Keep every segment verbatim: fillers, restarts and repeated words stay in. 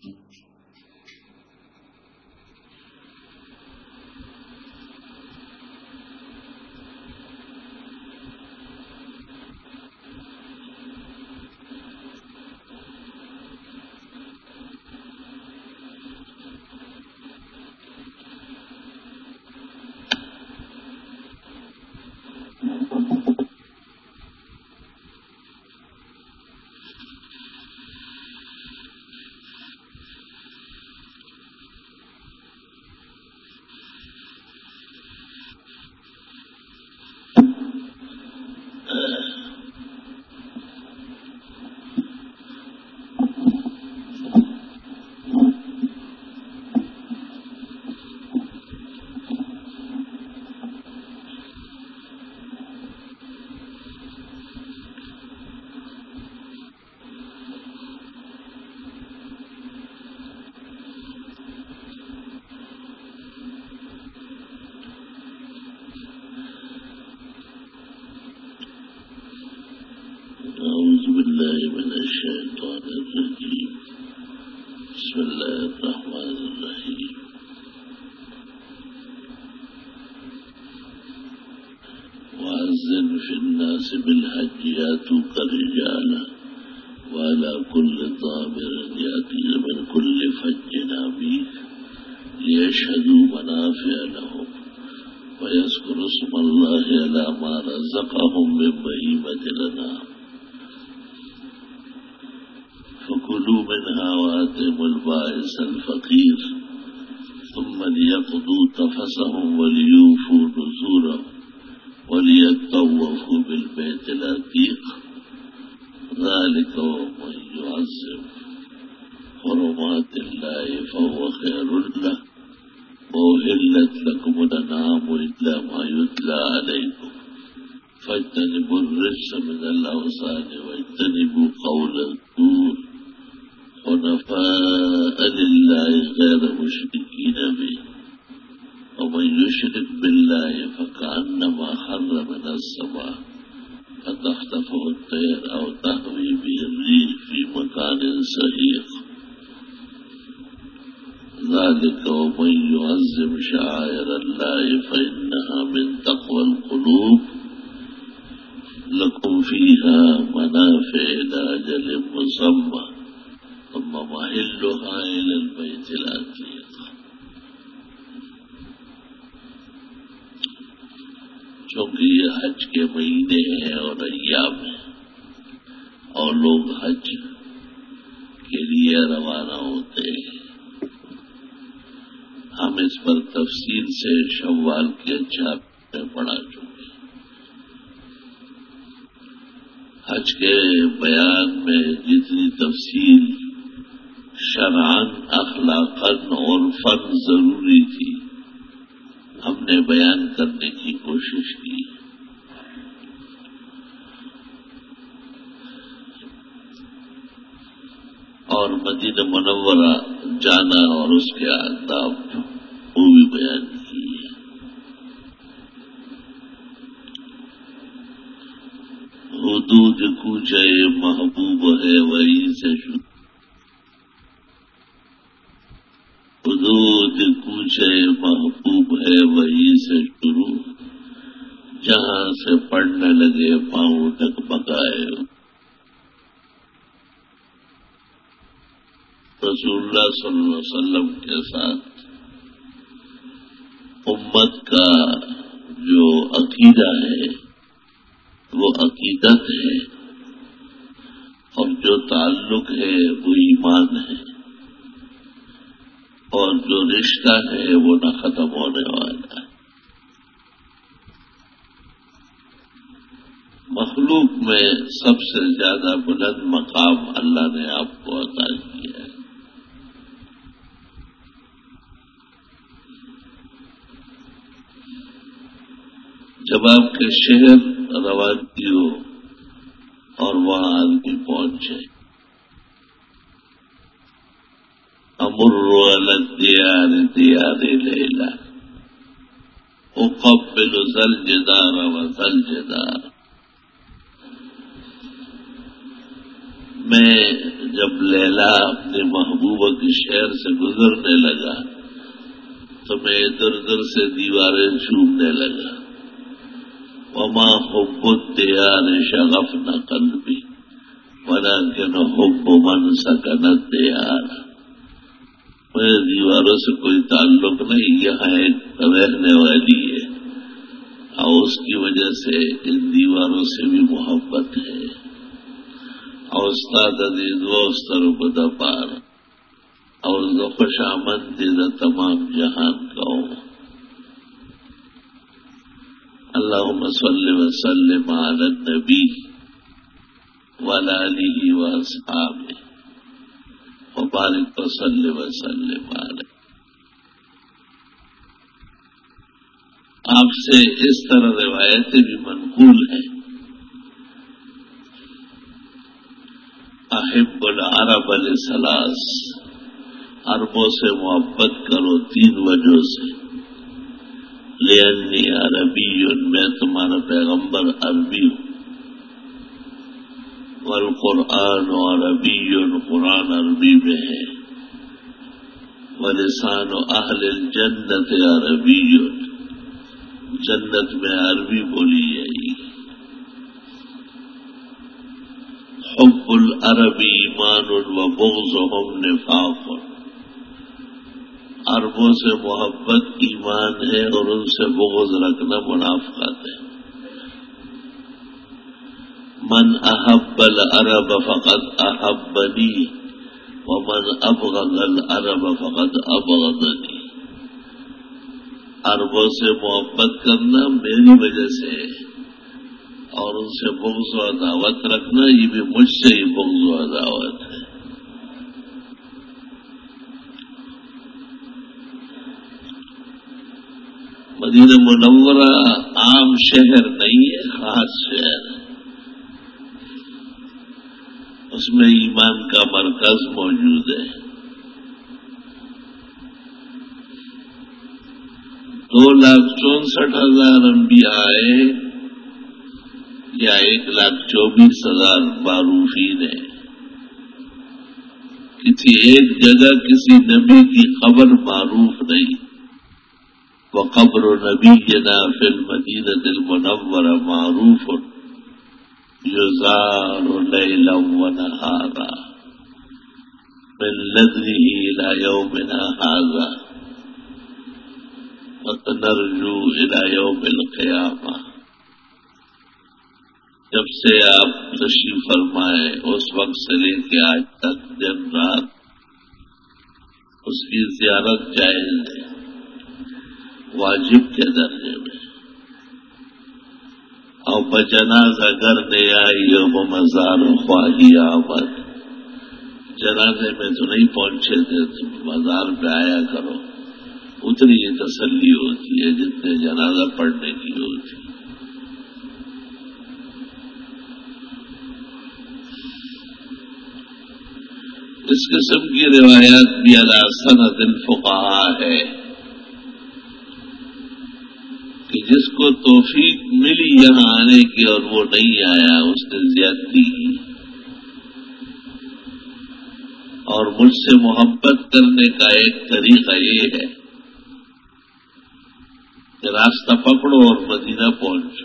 أعوذ بالله من الشيطان الرجيم. بسم الله الرحمن الرحيم. وأذن في الناس بالحج يأتوك رجالا وعلى كل ضامر يأتي من كل فج عميق ليشهدوا منافع لهم ويذكروا اسم الله على ما رزقهم من بهيمة الأنعام فكلوا منها وآتوا البائس الفقير ثم ليقضوا تفثهم وليوفوا نذورهم وليطوفوا بالبيت العتيق ذلك ومن يعظم حرمات الله فهو خير له وأحلت لكم الأنعام إلا ما يتلى عليكم فاجتنبوا الرجس من الأوثان واجتنبوا قول الزور حنفاء لله غير مشركين به ومن يشرك بالله فكأنما خر من السماء فتخطفه الطير أو تهوي به الريح في مكان سحيق ذلك ومن يعظم شعائر الله فإنها من تقوى القلوب لكم فيها منافع إلى أجل مسمى ثم محلها إلى البيت العتيق. چونکہ یہ حج کے مہینے ہیں اور ایام ہیں اور لوگ حج کے لیے روانہ ہوتے ہیں، ہم اس پر تفصیل سے شوال کے چھاپ میں پڑھا چکے ہیں۔ حج کے بیان میں جتنی تفصیل شرعاً اخلاقاً اور فن ضروری تھی ہم نے بیان کرنے کی کوشش کی۔ اور مدینہ منورہ جانا اور اس کے آداب وہ بھی بیان کیے۔ حدود کوچے محبوب ہے وہیں سے شروع، حدود کوچے محبوب ہے وہیں سے شروع، جہاں سے پڑنے لگے پاؤں ڈگمگائے۔ رسول اللہ صلی اللہ علیہ وسلم کے ساتھ امت کا جو عقیدہ ہے وہ عقیدت ہے اور جو تعلق ہے وہ ایمان ہے اور جو رشتہ ہے وہ نہ ختم ہونے والا ہے۔ مخلوق میں سب سے زیادہ بلند مقام اللہ نے آپ کو عطا کیا ہے۔ جب آپ کے شہر روانگی ہو اور وہاں آدمی پہنچے، امر علی الدیار دیار لیلا اقبل ذل جدار و ذل جدار، میں جب لیلا اپنے محبوبہ کے شہر سے گزرنے لگا تو میں ادھر ادھر سے دیواریں چومنے لگا. وما حب الدیار شغفنا قلبی ولکن حب من سکن الدیار. میرے دیواروں سے کوئی تعلق نہیں، یہاں ایک رہنے والی ہے اور اس کی وجہ سے ان دیواروں سے بھی محبت ہے. اور استاد عزیز و استر بدا پار اور خوش آمد دیدہ تمام جہان کا ہو. اللہم صلی وسلم علی النبی وعلی آلہ واصحابہ وبارک وسلم وسلم علیہ. آپ سے اس طرح روایتیں بھی منقول ہیں. احب العرب لثلاث، عربوں سے محبت کرو تین وجہ سے. لأنی عربی، میں تمہارا پیغمبر عربی ہوں. والقرآن عربی، قرآن عربی میں ہے. ولسان اہل الجنت عربی، جنت میں عربی بولی جائے گی. حب العرب ایمان و بغضهم نفاق، عربوں سے محبت ایمان ہے اور ان سے بغض رکھنا منافقت ہے. من احب العرب فقد احبنی ومن ابغض العرب فقد ابغضنی. عربوں سے محبت کرنا میری وجہ سے ہے اور ان سے بغض و عداوت رکھنا یہ بھی مجھ سے ہی بغض و عداوت ہے. مدینہ منورہ عام شہر نہیں ہے، خاص شہر ہے. اس میں ایمان کا مرکز موجود ہے. دو لاکھ چونسٹھ ہزار انبیاء آئے یا ایک لاکھ چوبیس ہزار معروفین ہیں. کسی ایک جگہ کسی نبی کی خبر معروف نہیں. وقبر نبینا فی المدینۃ المنورہ معروف یزار لیلا ونہارا من لدنہ الی یومنا ھذا ونرجو الی یوم القیامہ. جب سے آپ تشریف فرمائے اس وقت سے لے کے آج تک دن رات اس کی زیارت جائز ہے، واجب کے درجے میں. اور بجنازہ گر نے آئی وہ مزار خواہی آمد. جنازے میں تو نہیں پہنچے تھے، تم مزار پہ آیا کرو. اتنی ہی تسلی ہوتی ہے جتنے جنازہ پڑھنے کی ہوتی. اس قسم کی روایات بھی علی سند الفقہاء ہے کہ جس کو توفیق ملی یہاں آنے کی اور وہ نہیں آیا اس نے زیادتی کی. اور مجھ سے محبت کرنے کا ایک طریقہ یہ ہے کہ راستہ پکڑو اور مدینہ پہنچو.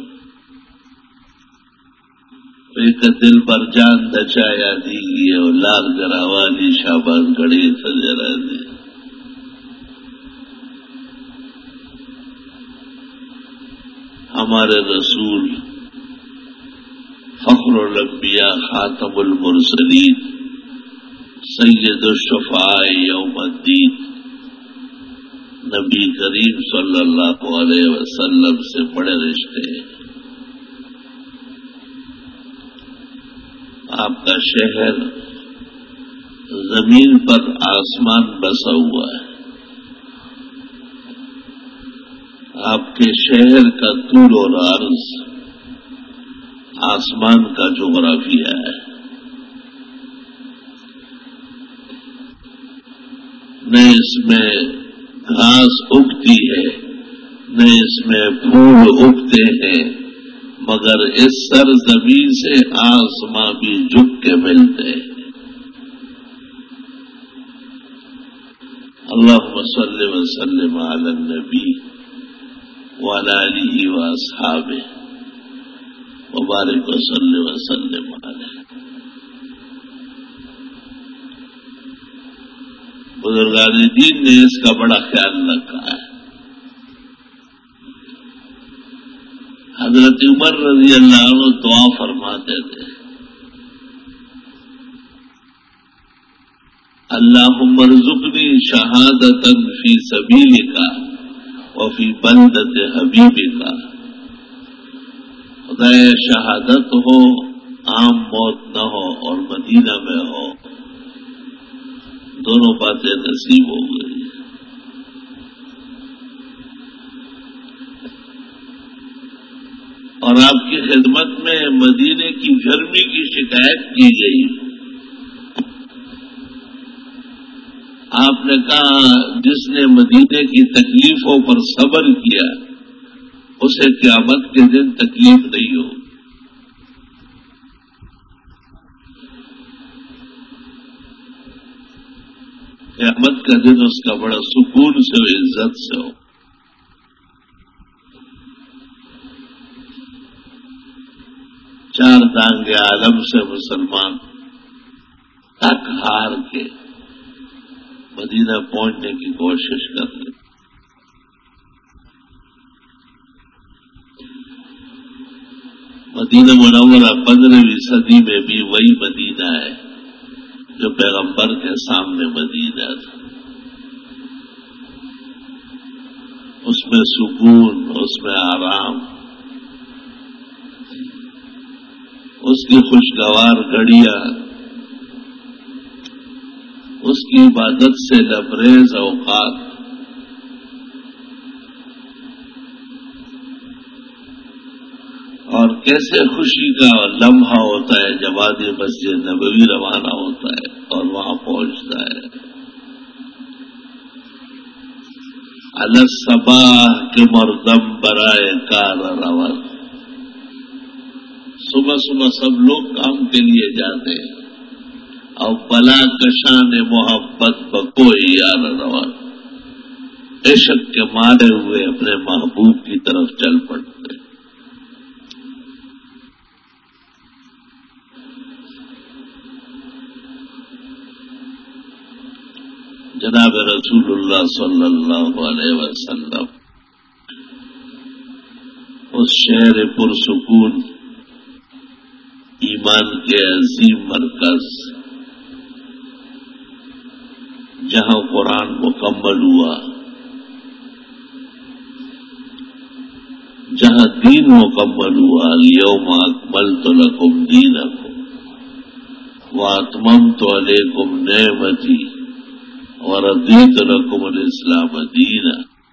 ایک دل بر جان دچایا دیگی اور لال گراوالی شاباز گڑی سجرا دی. ہمارے رسول فخر الانبیاء خاتم المرسلین سید الشفاء یوم الدین نبی کریم صلی اللہ علیہ وسلم سے بڑے رشتے ہیں. آپ کا شہر زمین پر آسمان بسا ہوا ہے. آپ کے شہر کا طول اور عرض آسمان کا جغرافیہ ہے. نہ اس میں گھاس اگتی ہے نہ اس میں پھول اگتے ہیں، مگر اس سرزمین سے آسماں بھی جھک کے ملتے ہیں. اللهم صل وسلم على النبي وعلى آله وأصحابه وبارك وسلم وسلم عليه. بزرگان دین نے اس کا بڑا خیال رکھا ہے. حضرت عمر رضی اللہ عنہ دعا فرماتے تھے، اللہم ارزقنی شہادتا فی سبیلک وفی بلدت حبیبک. خدایا شہادت ہو، عام موت نہ ہو اور مدینہ میں ہو، دونوں باتیں نصیب ہو گئی. اور آپ کی خدمت میں مدینے کی گرمی کی شکایت کی گئی. آپ نے کہا جس نے مدینے کی تکلیفوں پر صبر کیا اسے قیامت کے دن تکلیف نہیں ہو. قیامت کا دن اس کا بڑا سکون سے ہو، عزت سے ہو. چار دانگ عالم سے مسلمان تک ہار کے مدینہ پہنچنے کی کوشش کر لیں. مدینہ منورہ پندرہویں صدی میں بھی وہی مدینہ ہے جو پیغمبر کے سامنے مدینہ تھا. اس میں سکون، اس میں آرام، اس کی خوشگوار گھڑیاں، اس کی عبادت سے لبریز اوقات. اور کیسے خوشی کا لمحہ ہوتا ہے جب آدمی مسجد نبوی روانہ ہوتا ہے اور وہاں پہنچتا ہے. علی الصباح کے مردم برائے کار رون. صبح صبح سب لوگ کام کے لیے جاتے ہیں اور بلا کشان محبت بکوئی یار روان، عشق کے مارے ہوئے اپنے محبوب کی طرف چل پڑتے. جناب رسول اللہ صلی اللہ علیہ وسلم اس شہر پرسکون، ایمان کے عظیم مرکز، جہاں قرآن مکمل ہوا، جہاں دین مکمل ہوا. الیوم اکملت لکم دینکم واتممت علیکم نعمتی ورضیت لکم الاسلام دینا.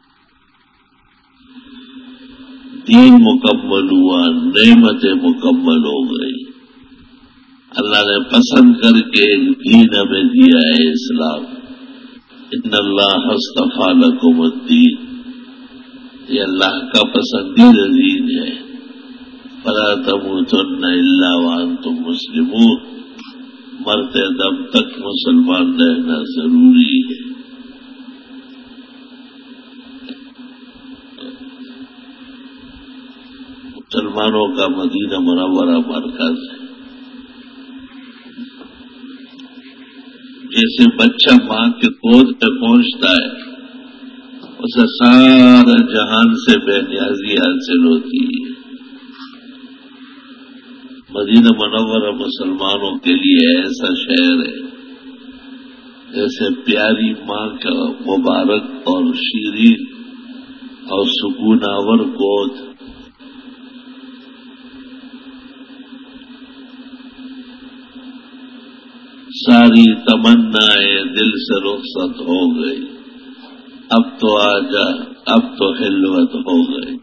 دین مکمل ہوا، نعمتیں مکمل ہو گئی. اللہ نے پسند کر کے ایک دین ہمیں دیا ہے، اسلام. ان اللہ اصطفیٰ لکم الدین، یہ اللہ کا پسندیدہ دین ہے. فلا تموتن الا وانتم مسلمون. مرتے دم تک مسلمان رہنا ضروری ہے. مسلمانوں کا مدینہ منورہ مرکز ہے. جیسے بچہ ماں کے گود پہ پہنچتا ہے اسے سارا جہان سے بے نیازی حاصل ہوتی ہے. مدینہ منورہ مسلمانوں کے لیے ایسا شہر ہے جیسے پیاری ماں کا مبارک اور شیرین اور سکون آور گود. ساری تمنائیں دل سے رخصت ہو گئی. اب تو آجا، اب تو خلوت ہو گئی.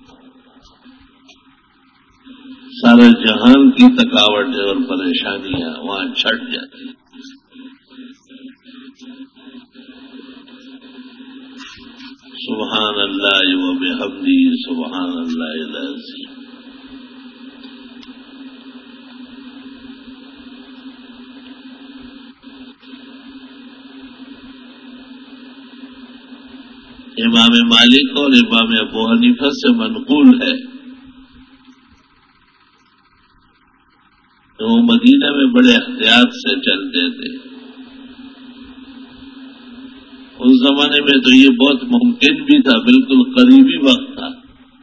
سارے جہان کی تھکاوٹیں اور پریشانیاں وہاں چھٹ جاتی. سبحان اللہ و بحمدہ، سبحان اللہ العظیم. امام مالک اور امام ابو حنیفہ سے منقول ہے کہ وہ مدینہ میں بڑے احتیاط سے چلتے تھے. اس زمانے میں تو یہ بہت ممکن بھی تھا، بالکل قریبی وقت تھا.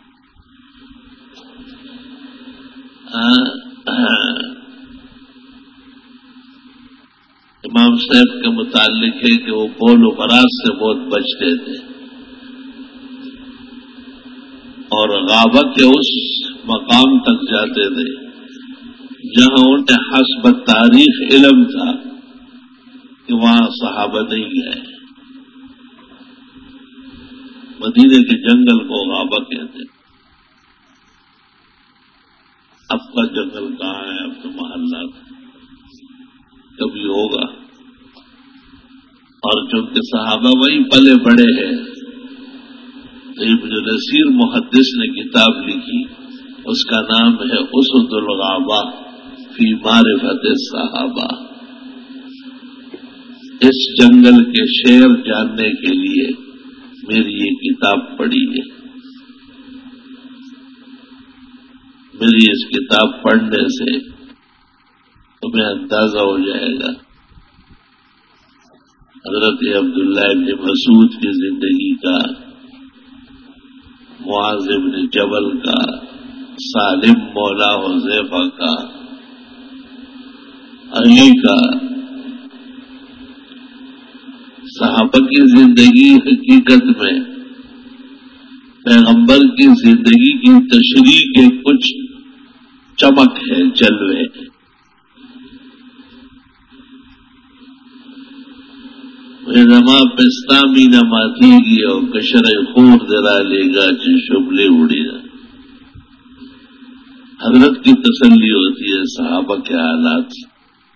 امام صاحب کے متعلق ہے کہ وہ بول و براز سے بہت بچتے تھے اور غابت کے اس مقام تک جاتے تھے جہاں انہیں حسب تاریخ علم تھا کہ وہاں صحابہ نہیں گئے. مدینے کے جنگل کو غابہ کہتے ہیں. اب کا جنگل کہاں ہے؟ اب تو محلہ کبھی ہوگا. اور چونکہ صحابہ وہی پلے بڑے ہیں تو ابن نصیر محدث نے کتاب لکھی، اس کا نام ہے اسد الغابہ فی معرفت الصحابہ. اس جنگل کے شعر جاننے کے لیے میری یہ کتاب پڑھی ہے. میری اس کتاب پڑھنے سے تمہیں اندازہ ہو جائے گا حضرت عبداللہ ابن مسعود کی زندگی کا، معاذ ابن جبل کا، سالم مولا حذیفہ کا، علی کا. صحابہ کی زندگی حقیقت میں پیغمبر کی زندگی کی تشریح کے کچھ چمک ہے، جلوے ہیں. زما پستامی نہ ماتی گی اور کشر خور درا لے گا چی شبلے اڑی گا. حضرت کی تسلی ہوتی ہے صحابہ کے حالات سے.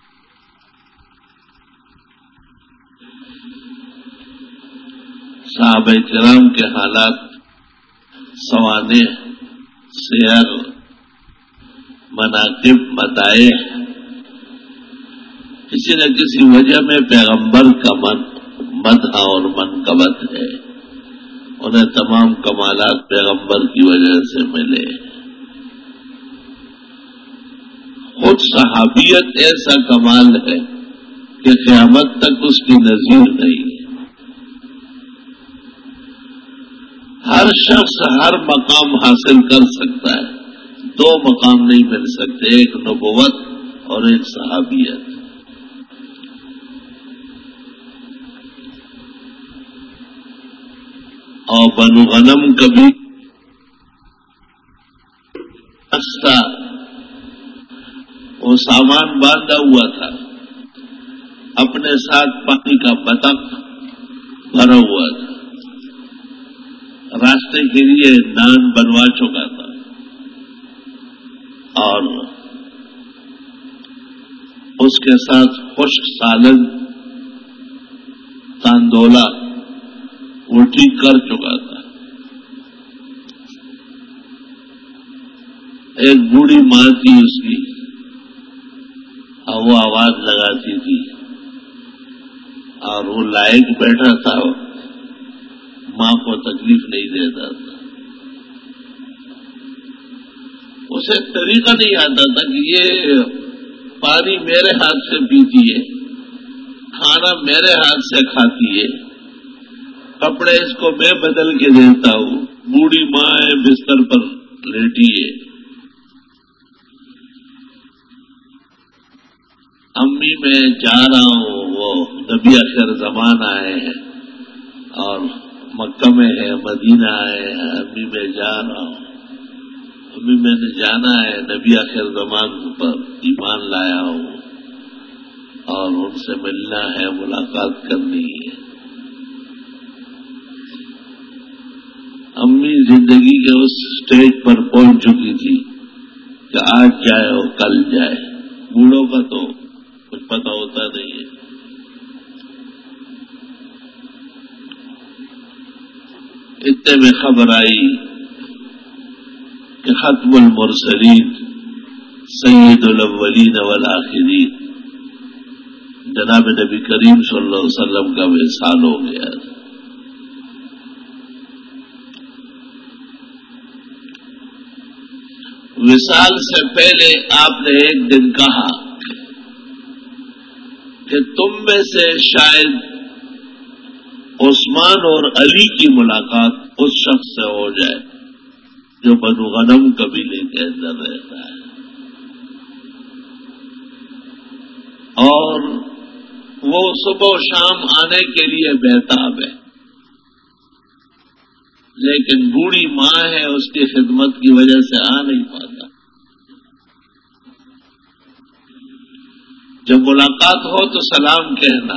صحابہ کرام کے حالات، سوانح، سیر، مناقب، مدائح، کسی نہ کسی وجہ میں پیغمبر کا من مدح اور منقبت ہے. انہیں تمام کمالات پیغمبر کی وجہ سے ملے. خود صحابیت ایسا کمال ہے کہ قیامت تک اس کی نظیر نہیں ہے. ہر شخص ہر مقام حاصل کر سکتا ہے، دو مقام نہیں مل سکتے، ایک نبوت اور ایک صحابیت. اور بنو غنم کبھی ہنستا، وہ سامان باندھا ہوا تھا، اپنے ساتھ پانی کا بطخ بھرا ہوا تھا، راستے کے لیے نان بنوا چکا تھا اور اس کے ساتھ خشک سالن تاندولا وہ ٹھیک کر چکا تھا. ایک بوڑھی ماں تھی اس کی، اور وہ آواز لگاتی تھی اور وہ لائق بیٹھا تھا، ماں کو تکلیف نہیں دیتا تھا. اسے طریقہ نہیں آتا تھا کہ یہ پانی میرے ہاتھ سے پیتی ہے، کھانا میرے ہاتھ سے کھاتی ہے، کپڑے اس کو میں بدل کے دیتا ہوں، بوڑھی ماں ہے بستر پر لیٹی ہے. امی میں جا رہا ہوں، وہ نبی آخر زمان آئے ہیں اور مکہ میں ہے، مدینہ آئے ہیں، امی میں جا رہا ہوں، امی میں نے جانا ہے، نبی آخر زمان پر ایمان لایا ہوں اور ان سے ملنا ہے، ملاقات کرنی ہے. امی زندگی کے اس سٹیج پر پہنچ چکی تھی کہ آج جائے اور کل جائے. بوڑھوں کا تو کچھ پتہ ہوتا نہیں ہے. اتنے میں خبر آئی کہ ختم المرسلین سید الاولین والآخرین جناب نبی کریم صلی اللہ علیہ وسلم کا وصال ہو گیا. وصال سے پہلے آپ نے ایک دن کہا کہ تم میں سے شاید عثمان اور علی کی ملاقات اس شخص سے ہو جائے جو بنو غنم قبیلے کے اندر رہتا ہے اور وہ صبح و شام آنے کے لیے بہتاب ہے، لیکن بوڑھی ماں ہے، اس کی خدمت کی وجہ سے آ نہیں پاتا۔ جب ملاقات ہو تو سلام کہنا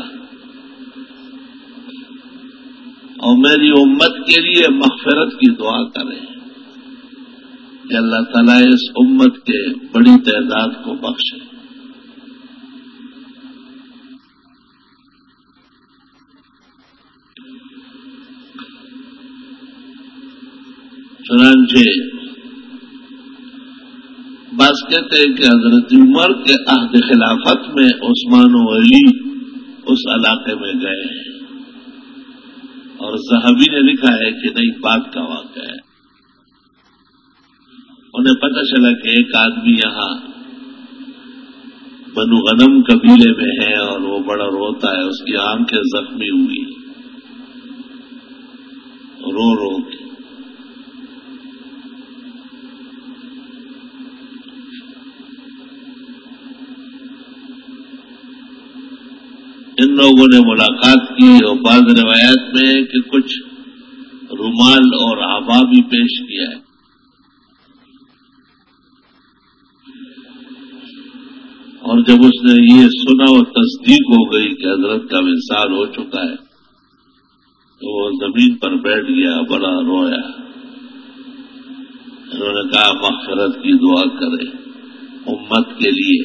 اور میری امت کے لیے مغفرت کی دعا کریں کہ اللہ تعالیٰ اس امت کے بڑی تعداد کو بخشے۔ چنانچہ بعض کہتے ہیں کہ حضرت عمر کے عہد خلافت میں عثمان و علی اس علاقے میں گئے ہیں، اور ذہبی نے لکھا ہے کہ نہیں بات کا واقعہ ہے۔ انہیں پتہ چلا کہ ایک آدمی یہاں بنو غنم قبیلے میں ہے اور وہ بڑا روتا ہے، اس کی آنکھیں زخمی ہوئی رو رو کے۔ ان لوگوں نے ملاقات کی اور بعض روایات میں ہے کہ کچھ رومال اور آبا بھی پیش کیا ہے۔ اور جب اس نے یہ سنا اور تصدیق ہو گئی کہ حضرت کا وصال ہو چکا ہے تو وہ زمین پر بیٹھ گیا، بڑا رویا۔ انہوں نے کہا مغفرت کی دعا کرے امت کے لیے۔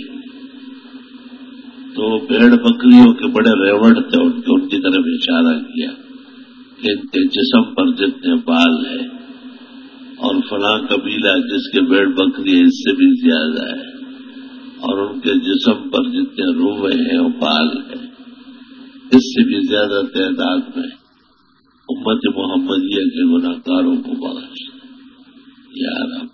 تو بھیڑ بکریوں کے بڑے ریوڑ تھے، ان کے ان کی طرف اشارہ کیا کہ ان کے جسم پر جتنے بال ہیں اور فلاں قبیلہ جس کے بھیڑ بکری ہے اس سے بھی زیادہ ہے، اور ان کے جسم پر جتنے روئے ہیں اور بال ہیں اس سے بھی زیادہ تعداد میں امت محمدیہ کے گناہگاروں کو بخش یا رب۔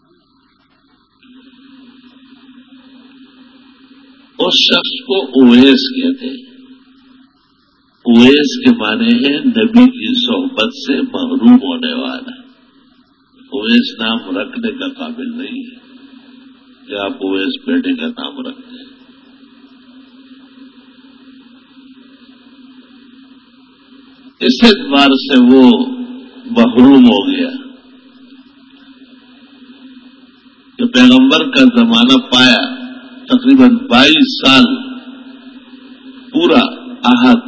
اس شخص کو اویس کہتے ہیں۔ اویس کے معنی ہے نبی کی صحبت سے محروم ہونے والا۔ اویس نام رکھنے کا قابل نہیں ہے کہ آپ اویس بیٹے کا نام رکھتے ہیں۔ اس اعتبار سے وہ محروم ہو گیا کہ پیغمبر کا زمانہ پایا، تقریباً بائیس سال پورا عہد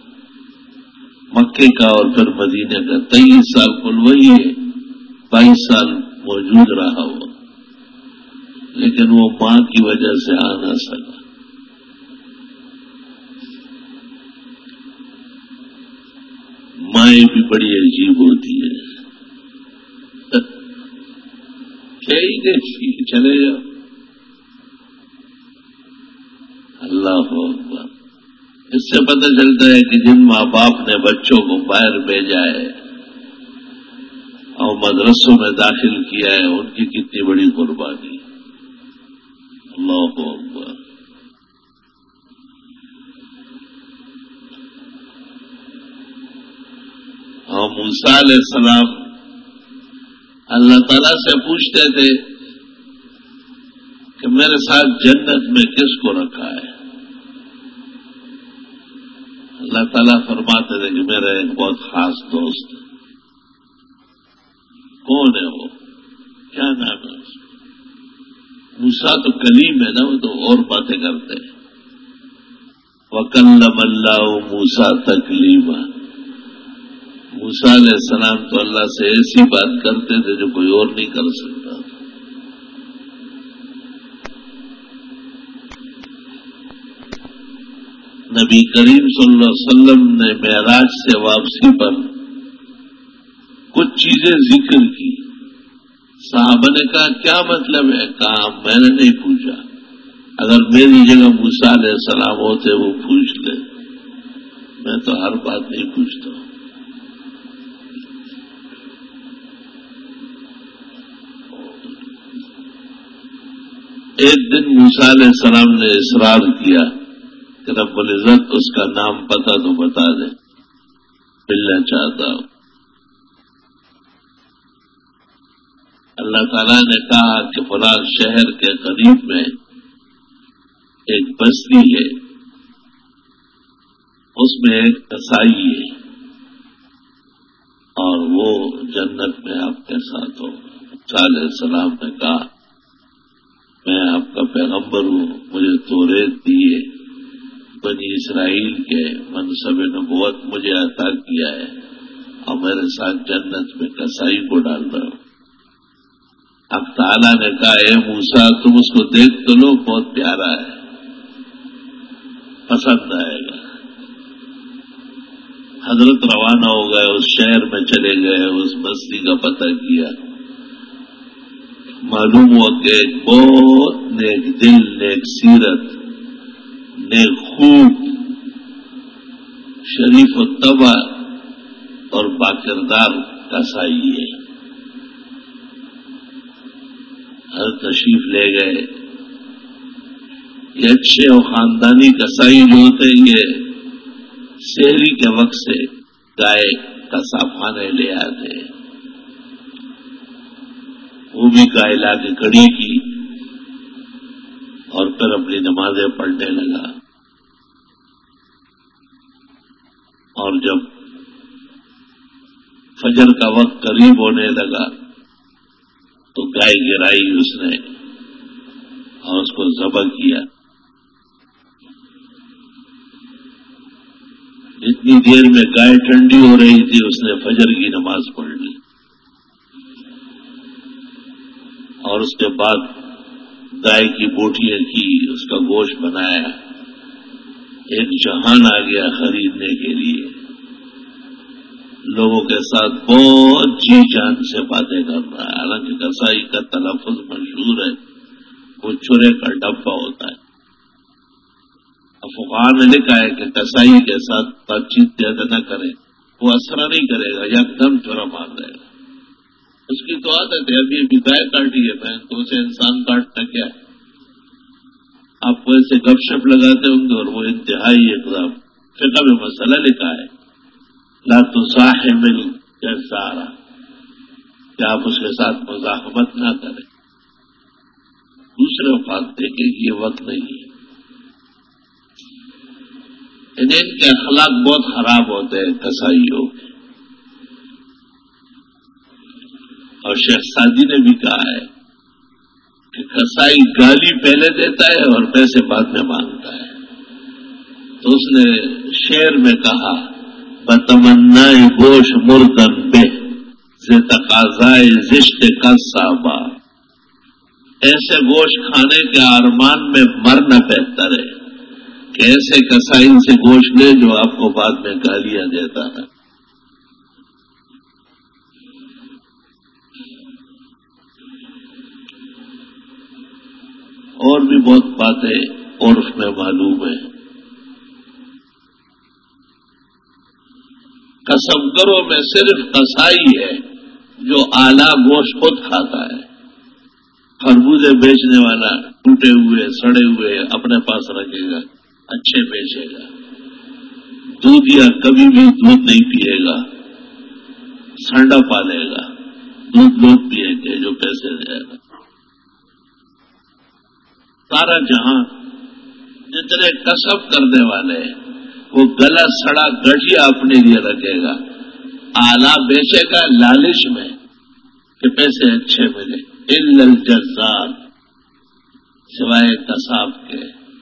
مکے کا اور پھر مدینے کا، تیئیس سال کل وہی ہے، بائیس سال موجود رہا ہوا، لیکن وہ ماں کی وجہ سے آ نہ سکا۔ مائیں بھی بڑی عجیب ہوتی ہے، کیا ہی دیکھیے چلے جاؤ۔ اللہ اکبر۔ اس سے پتہ چلتا ہے کہ جن ماں باپ نے بچوں کو باہر بھیجا ہے اور مدرسوں میں داخل کیا ہے ان کی کتنی بڑی قربانی۔ اللہ اکبر۔ اور موسیٰ علیہ السلام اللہ تعالیٰ سے پوچھتے تھے کہ میرے ساتھ جنت میں کس کو رکھا ہے؟ اللہ تعالیٰ فرماتے تھے کہ میرا ایک بہت خاص دوست ہے۔ کون ہے وہ؟ کیا نام ہے اس کا؟ موسیٰ تو کلیم ہے نا، وہ تو اور باتیں کرتے ہیں۔ وَكَلَّمَ اللَّهُ مُوسَىٰ تَكْلِيمًا۔ موسیٰ علیہ السلام تو اللہ سے ایسی بات کرتے تھے جو کوئی اور نہیں کر سکتا تھا۔ نبی کریم صلی اللہ علیہ وسلم نے معراج سے واپسی پر کچھ چیزیں ذکر کی۔ صحابہ نے کہا کیا مطلب ہے؟ کہا میں نے نہیں پوچھا، اگر میری جگہ موسیٰ علیہ السلام ہوتے وہ پوچھ لے، میں تو ہر بات نہیں پوچھتا ہوں۔ ایک دن موسیٰ علیہ السلام نے اصرار کیا کہ رب العزت اس کا نام پتہ تو بتا دے، ملنا چاہتا ہوں۔ اللہ تعالیٰ نے کہا کہ فلاں شہر کے قریب میں ایک بستی ہے، اس میں ایک کسائی ہے اور وہ جنت میں آپ کے ساتھ ہو۔ موسیٰ علیہ السلام نے کہا میں آپ کا پیغمبر ہوں، مجھے توریت دی ہے، بنی اسرائیل کے منصب نبوت مجھے عطا کیا ہے اور میرے ساتھ جنت میں کسائی کو ڈال رہا ہوں۔ اب تعالیٰ نے کہا اے موسیٰ تم اس کو دیکھ تو لو، بہت پیارا ہے، پسند آئے گا۔ حضرت روانہ ہو گئے، اس شہر میں چلے گئے، اس بستی کا پتہ کیا، معلوم ہوا کہ ایک بہت نیک دل، نیک سیرت، نیک خوب، شریف و طبع اور باکردار کسائی ہے۔ حضرت تشریف لے گئے۔ یہ اچھے اور خاندانی کسائی جو ہوتے ہیں یہ سحری کے وقت سے گائے قصاب خانے لے آتے، وہ بھی گائے لا کے کھڑی کی اور پھر اپنی نمازیں پڑھنے لگا۔ اور جب فجر کا وقت قریب ہونے لگا تو گائے گرائی اس نے اور اس کو ذبح کیا۔ جتنی دیر میں گائے ٹھنڈی ہو رہی تھی اس نے فجر کی نماز پڑھ لی اور اس کے بعد گائے کی بوٹیاں کی، اس کا گوشت بنایا۔ ایک جہان آ گیا خریدنے کے لیے، لوگوں کے ساتھ بہت جی جان سے باتیں کر رہا ہے۔ حالانکہ کسائی کا تلفظ مشہور ہے، وہ چورے کا ڈبہ ہوتا ہے۔ فقہاء نے لکھا ہے کہ کسائی کے ساتھ بات چیت زیادہ نہ کرے، وہ اثر نہیں کرے گا، یک دم چورا مار دے گا۔ اس کی تو عادت ہے، ابھی ابھی گائے کاٹی ہے میں تو اسے انسان کاٹنا کیا ہے؟ آپ کو ایسے گپ شپ لگاتے ہوں گے اور وہ انتہائی اقدام فقہ میں مسئلہ لکھا ہے لا تصاحب الجزار، کہ آپ اس کے ساتھ مزاحمت نہ کریں۔ دوسرے اوقات دیکھیں یہ وقت نہیں ہے، ان کے اخلاق بہت خراب ہوتے ہیں کسائیوں کے۔ اور شیخ سعدی نے بھی کہا ہے کہ کسائی گالی پہلے دیتا ہے اور پیسے بعد میں مانگتا ہے۔ تو اس نے شعر میں کہا بتمنائے گوش مردن بے ز تقاضائے زشت کا صحابہ، ایسے گوشت کھانے کے ارمان میں مرنا بہتر ہے کہ ایسے کسائی سے گوشت لے جو آپ کو بعد میں گالیاں دیتا ہے۔ اور بھی بہت باتیں عرف میں معلوم ہیں۔ کسبگروں میں صرف کسائی ہے جو اعلیٰ گوشت خود کھاتا ہے۔ خربوزے بیچنے والا ٹوٹے ہوئے سڑے ہوئے اپنے پاس رکھے گا، اچھے بیچے گا۔ دودھیا کبھی بھی دودھ نہیں پیے گا، سانڈا پالے گا، دودھ لوگ پیے گے جو پیسے دے گا۔ سارا جہاں جتنے کسب کرنے والے ہیں وہ گلا سڑا گٹھیا اپنے لیے رکھے گا، آلہ بیچے گا لالچ میں کہ پیسے اچھے ملے۔ الا الجزار، سوائے کساب کے۔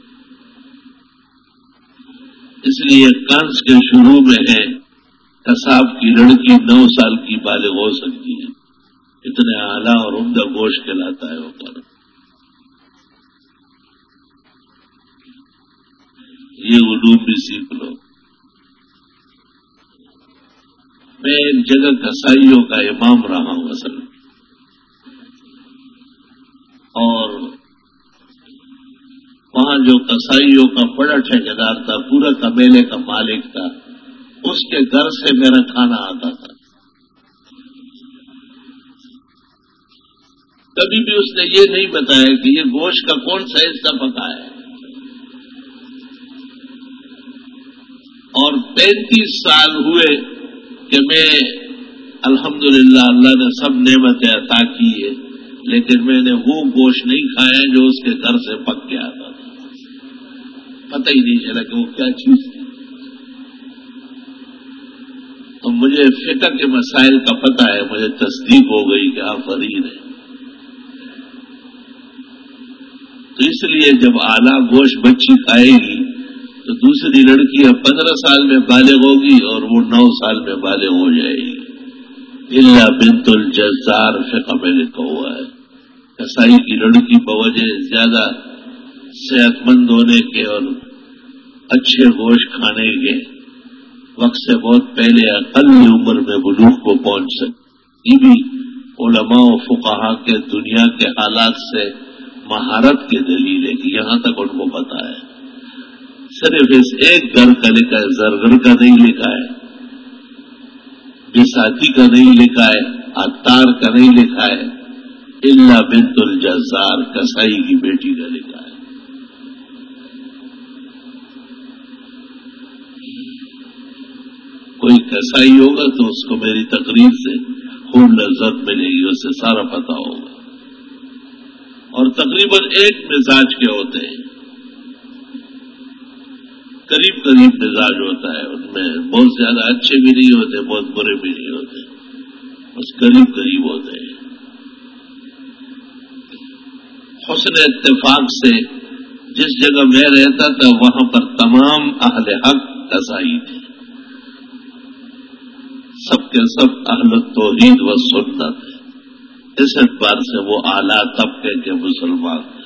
اس لیے کنز کے شروع میں ہے کساب کی لڑکی نو سال کی بالغ ہو سکتی ہے، اتنے اعلیٰ اور عمدہ گوشت کھلاتا ہے وہ پر۔ یہ علوم بھی سیکھ لو۔ میں ایک جگہ کسائیوں کا امام رہا ہوں اصل، اور وہاں جو کسائیوں کا بڑا ٹھیکیدار تھا، پورا قبیلے کا مالک تھا، اس کے گھر سے میرا کھانا آتا تھا۔ کبھی بھی اس نے یہ نہیں بتایا کہ یہ گوشت کا کون سا حصہ پکا ہے. اور پینتیس سال ہوئے کہ میں الحمدللہ اللہ نے سب نعمتیں عطا کی ہے، لیکن میں نے وہ گوشت نہیں کھایا جو اس کے گھر سے پک کے آتا تھا. پتہ ہی نہیں چلا کہ وہ کیا چیز تھی. تو مجھے فقہ کے مسائل کا پتہ ہے، مجھے تصدیق ہو گئی کہ آپ فرید ہیں. تو اس لیے جب اعلیٰ گوشت بچی کھائے گی تو دوسری لڑکی اب پندرہ سال میں بالغ ہوگی اور وہ نو سال میں بالغ ہو جائے گی. الا بنت الجزار فقہ میں لکھا ہوا ہے. کسائی کی لڑکی بوجہ زیادہ صحت مند ہونے کے اور اچھے گوشت کھانے کے وقت سے بہت پہلے اقل عمر میں بلوغ کو پہنچ سکتی. یہ بھی علماء و فقہا کے دنیا کے حالات سے مہارت کی دلیل ہے کہ یہاں تک ان کو پتا ہے. صرف اس ایک گھر کا لکھا ہے، زرگر کا نہیں لکھا ہے، بساتی کا نہیں لکھا ہے، عطار کا نہیں لکھا ہے، الا بنت الجزار کسائی کی بیٹی کا لکھا ہے. کوئی کسائی ہوگا تو اس کو میری تقریر سے خوب لذت ملے گی، اسے سارا پتا ہوگا. اور تقریباً ایک مزاج کے ہوتے ہیں، قریب قریب مزاج ہوتا ہے، ان میں بہت زیادہ اچھے بھی نہیں ہوتے، بہت برے بھی نہیں ہوتے، بس قریب قریب ہوتے ہیں. حسن اتفاق سے جس جگہ میں رہتا تھا وہاں پر تمام اہل حق کسائی تھے، سب کے سب اہل توحید و سنت تھے. اس اعتبار سے وہ اعلیٰ طبقے کے مسلمان تھے.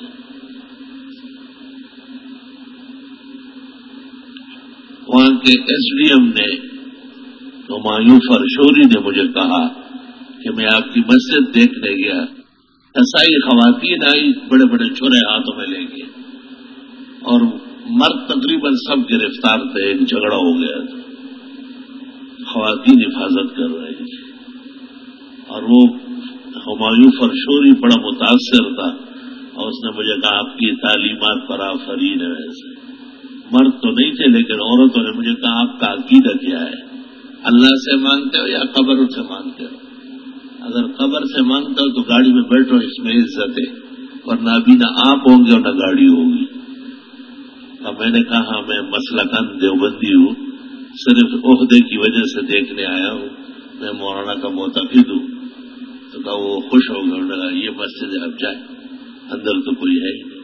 وہاں کے ایس ڈی ایم نے ہمایوں فرشوری نے مجھے کہا کہ میں آپ کی مسجد دیکھنے گیا، کسائی خواتین آئی بڑے بڑے چھرے ہاتھوں میں لے کے، اور مرد تقریباً سب گرفتار تھے. ایک جھگڑا ہو گیا تھا، خواتین حفاظت کر رہی تھی، اور وہ ہمایوں فرشوری بڑا متاثر تھا اور اس نے مجھے کہا آپ کی تعلیمات پر آفرین ہے. ویسے مرد تو نہیں تھے لیکن عورتوں نے مجھے کہا آپ کا عقیدہ کیا ہے، اللہ سے مانگتے ہو یا قبر سے مانگتے ہو؟ اگر قبر سے مانگتا ہو تو گاڑی میں بیٹھو، اس میں عزت ہے، ورنہ ابھی نہ آپ ہوں گے اور نہ گاڑی ہوگی. اب میں نے کہا میں مسلکن دیوبندی ہوں، صرف عہدے کی وجہ سے دیکھنے آیا ہوں، میں مولانا کا معتقد ہوں. تو کہا وہ خوش ہو گئے، انہوں نے کہا یہ مسجد اب جائے، اندر تو کوئی ہے ہی نہیں.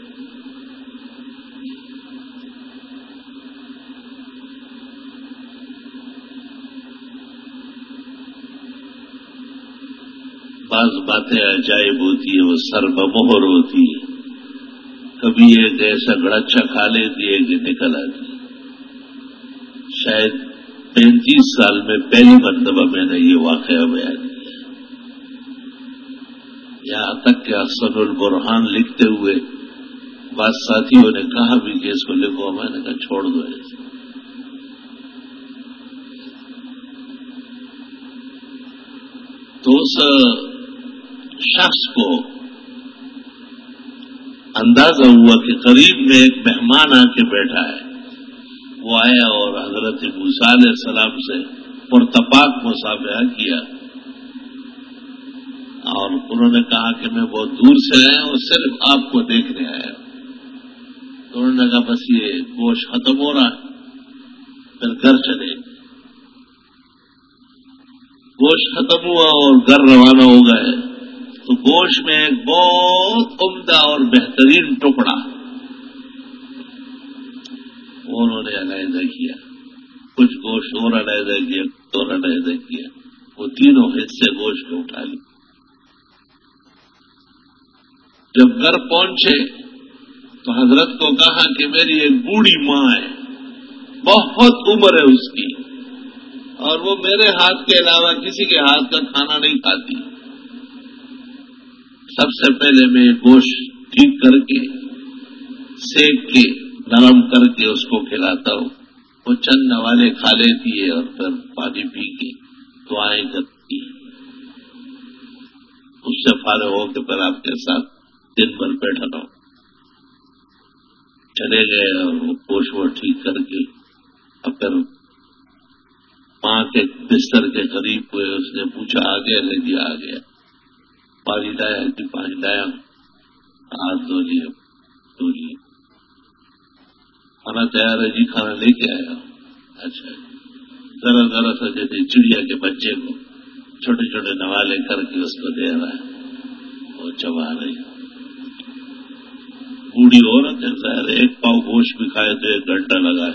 بعض باتیں عجائب ہوتی ہیں، وہ سر بمہر ہوتی ہے. کبھی ایک ایسا گڑچا کھا لیتی ہے کہ نکل آتی. شاید پینتیس سال میں پہلی مرتبہ میں نے یہ واقعہ بیان کیا. یہاں تک کہ احسن البرہان لکھتے ہوئے بعض ساتھیوں نے کہا بھی کہ اس کو لکھو، میں نے کہا چھوڑ دو ایسے. تو اس شخص کو اندازہ ہوا کہ قریب میں ایک مہمان آ کے بیٹھا ہے. وہ آیا اور حضرت موسیٰ علیہ السلام سے پرتپاک مصافحہ کیا، اور انہوں نے کہا کہ میں بہت دور سے آیا اور صرف آپ کو دیکھنے آیا. تو انہوں نے کہا بس یہ گوشت ختم ہو رہا ہے، پھر گھر چلے. گوشت ختم ہوا اور گھر روانہ ہو گئے تو گوشت میں ایک بہت عمدہ اور بہترین ٹکڑا انہوں نے علیحدہ کیا، کچھ گوشت اور علیحدہ کیا، کچھ اور علیحدہ کیا. وہ تینوں حصے گوشت کے اٹھا لی. جب گھر پہنچے تو حضرت کو کہا کہ میری ایک بوڑھی ماں ہے، بہت عمر ہے اس کی، اور وہ میرے ہاتھ کے علاوہ کسی کے ہاتھ کا کھانا نہیں کھاتی. سب سے پہلے میں گوشت ٹھیک کر کے سیک کے نرم کر کے اس کو کھلاتا ہوں. وہ چند نوالے کھا لیتی ہے اور پھر پانی پی کے دعائیں کرتی ہے. اس سے فارغ ہو کے پھر آپ کے ساتھ دن بھر بیٹھا رہا. چلے گئے اور وہ پوش وہ ٹھیک کر کے اب پھر ماں کے بستر کے قریب ہوئے. اس نے پوچھا آ گیا؟ لے جی آ گیا. پانی لایا جی پانی لایا. ہاتھ دھو لیے دھو لیے. کھانا تیار ہے جی کھانا لے کے آیا. اچھا ذرا ذرا سا جیسے چڑیا کے بچے کو چھوٹے چھوٹے نوالے کر کے اس کو دے رہا ہے وہ چبا رہی. بوڑھی عورت ہے ظاہر ایک پاؤ گوشت بھی کھائے تو ایک گھنٹہ لگا ہے.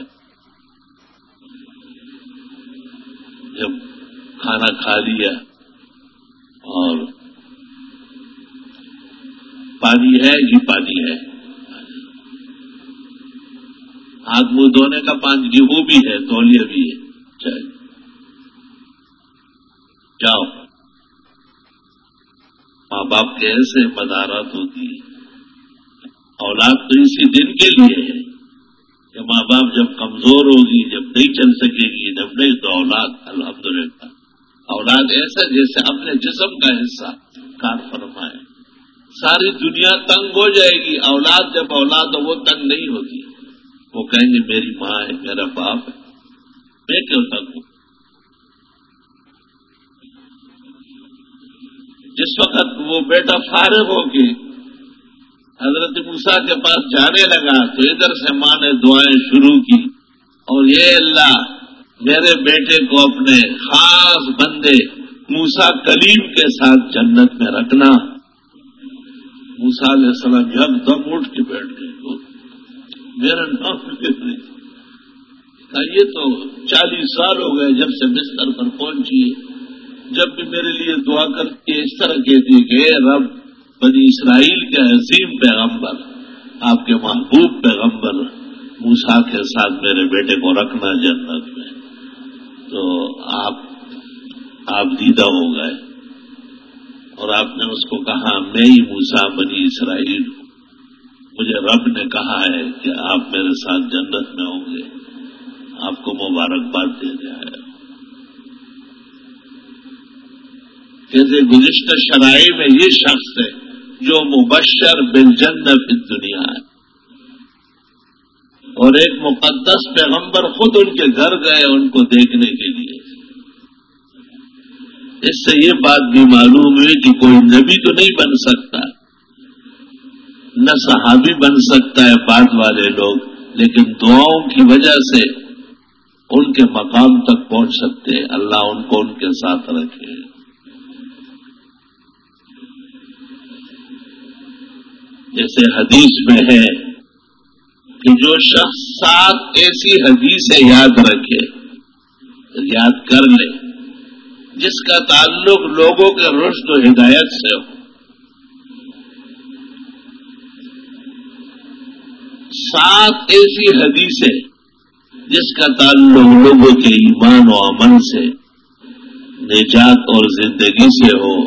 جب کھانا کھا لیا اور پانی ہے جی پانی ہے. ہاتھ منہ دھونے کا پانی جی وہ بھی ہے تولیہ بھی ہے. چاہیے جاؤ. ماں باپ کے ایسے مدارات ہوتی ہے. اولاد تو اسی دن کے لیے ہے کہ ماں باپ جب کمزور ہوگی جب نہیں چل سکے گی جب نہیں تو اولاد الحمدللہ اولاد ایسا جیسے اپنے جسم کا حصہ کار فرمائے. ساری دنیا تنگ ہو جائے گی. اولاد جب اولاد ہو وہ تنگ نہیں ہوتی. وہ کہیں گے میری ماں ہے میرا باپ ہے میں کیوں تنگ ہوں. جس وقت وہ بیٹا فارغ ہو کے حضرت موسیٰ کے پاس جانے لگا تو ادھر سے ماں نے دعائیں شروع کی اور یہ اللہ میرے بیٹے کو اپنے خاص بندے موسیٰ کلیم کے ساتھ جنت میں رکھنا. موسیٰ علیہ السلام جب دم اٹھ کے بیٹھ گئے میرا نام لے. یہ تو چالیس سال ہو گئے جب سے بستر پر پہنچی جب بھی میرے لیے دعا کرتی ہے اس طرح کہتی ہے کہ اے رب بنی اسرائیل کے عظیم پیغمبر آپ کے محبوب پیغمبر موسیٰ کے ساتھ میرے بیٹے کو رکھنا جنت میں. تو آپ آپ دیدہ ہو گئے اور آپ نے اس کو کہا میں ہی موسیٰ بنی اسرائیل ہوں. مجھے رب نے کہا ہے کہ آپ میرے ساتھ جنت میں ہوں گے. آپ کو مبارکباد دے دیا ہے. جیسے گزشتہ شرائع میں یہ شخص ہے جو مبشر بالجنہ فی الدنیا ہے اور ایک مقدس پیغمبر خود ان کے گھر گئے ان کو دیکھنے کے لیے. اس سے یہ بات بھی معلوم ہوئی کہ کوئی نبی تو نہیں بن سکتا نہ صحابی بن سکتا ہے بعد والے لوگ لیکن دعاؤں کی وجہ سے ان کے مقام تک پہنچ سکتے. اللہ ان کو ان کے ساتھ رکھے. جیسے حدیث میں ہے کہ جو شخص سات ایسی حدیثیں یاد رکھے یاد کر لے جس کا تعلق لوگوں کے رشد و ہدایت سے ہو. سات ایسی حدیثیں جس کا تعلق لوگوں کے ایمان و عمل سے نجات اور زندگی سے ہو.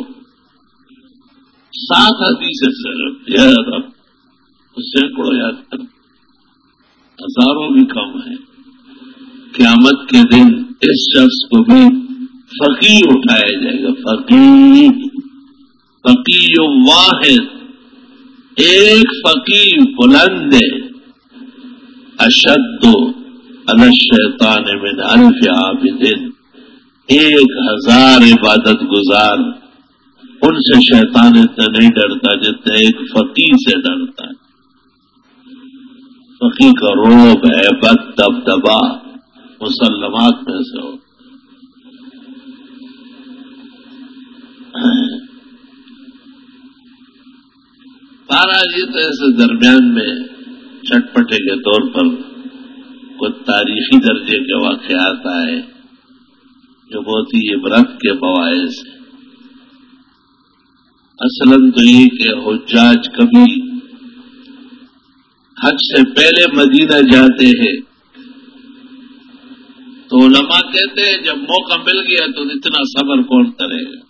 سات حدیثیں صرف یاد رکھ سینکڑوں یاد کر ہزاروں بھی کم ہیں. قیامت کے دن اس شخص کو بھی فقیر اٹھایا جائے گا. فقیر فقیر واحد ایک فقیر بلند اشد علی الشیطان من الف عابد ایک ہزار عبادت گزار ان سے شیطان اتنا نہیں ڈرتا جتنا ایک فقیر سے ڈرتا ہے. فقیر کا روب ہے بد دبدبا مسلمات میں سے ہو. پارا یہ تو ایسے درمیان میں چٹپٹے کے طور پر کچھ تاریخی درجے کے واقعات آئے جو بہت ہی عبرت کے باعث ہیں. اصلاً تو یہ کہ حجاج کبھی حج سے پہلے مدینہ جاتے ہیں تو علماء کہتے ہیں جب موقع مل گیا تو اتنا صبر کون کرے گا.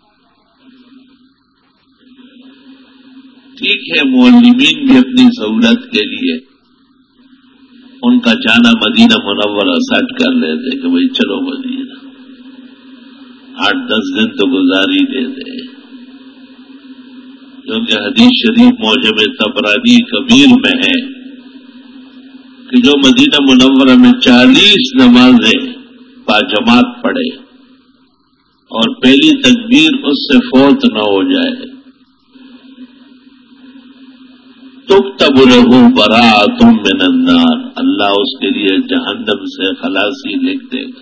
ٹھیک ہے معلمین بھی اپنی سہولت کے لیے ان کا جانا مدینہ منورہ سیٹ کر لیتے کہ بھائی چلو مدینہ آٹھ دس دن تو گزار ہی دیتے. کیونکہ حدیث شریف موجب طبرانی کبیر میں ہے کہ جو مدینہ منورہ میں چالیس نمازیں باجماعت پڑھے اور پہلی تکبیر اس سے فوت نہ ہو جائے تکتب لہ براۃ من النار، اللہ اس کے لیے جہنم سے خلاصی لکھ دے گا.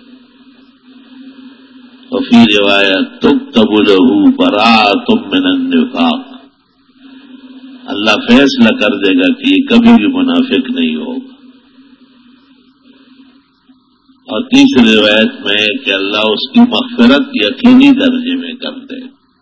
وفی روایت تکتب لہ براۃ من النفاق، اللہ فیصلہ کر دے گا کہ یہ کبھی بھی منافق نہیں ہوگا. اور تیسری روایت میں کہ اللہ اس کی مغفرت یقینی درجے میں کر دے.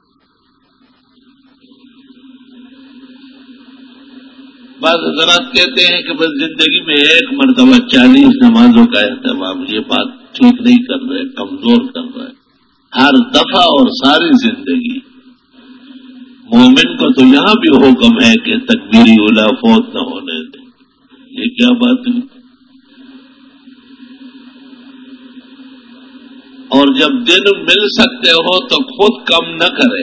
بعض حضرات کہتے ہیں کہ بس زندگی میں ایک مرتبہ چالیس نمازوں کا اہتمام، یہ بات ٹھیک نہیں کر رہے، کمزور کر رہے. ہر دفعہ اور ساری زندگی مومن کو تو یہاں بھی حکم ہے کہ تکبیری اولا فوت نہ ہونے دے. یہ کیا بات ہے؟ اور جب دن مل سکتے ہو تو خود کم نہ کرے،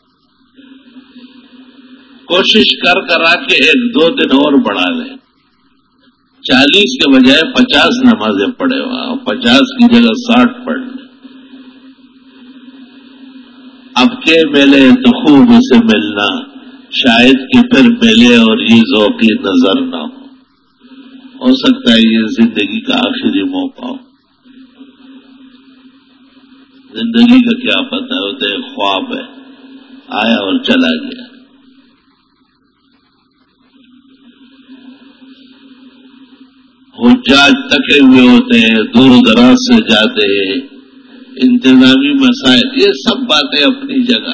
کوشش کر کرا کے ایک دو دن اور بڑھا لیں. چالیس کے بجائے پچاس نمازیں پڑھے ہوا، پچاس کی جگہ ساٹھ پڑھ لیں. اب کے ملے تو خوب اسے ملنا، شاید کہ پھر ملے اور یہ ذوقی نظر نہ ہو. ہو سکتا ہے یہ زندگی کا آخری موقع ہو. زندگی کا کیا پتہ ہوتا ہے، خواب ہے، آیا اور چلا گیا. حجاج تکے ہوئے ہوتے ہیں، دور دراز سے جاتے ہیں، انتظامی مسائل، یہ سب باتیں اپنی جگہ.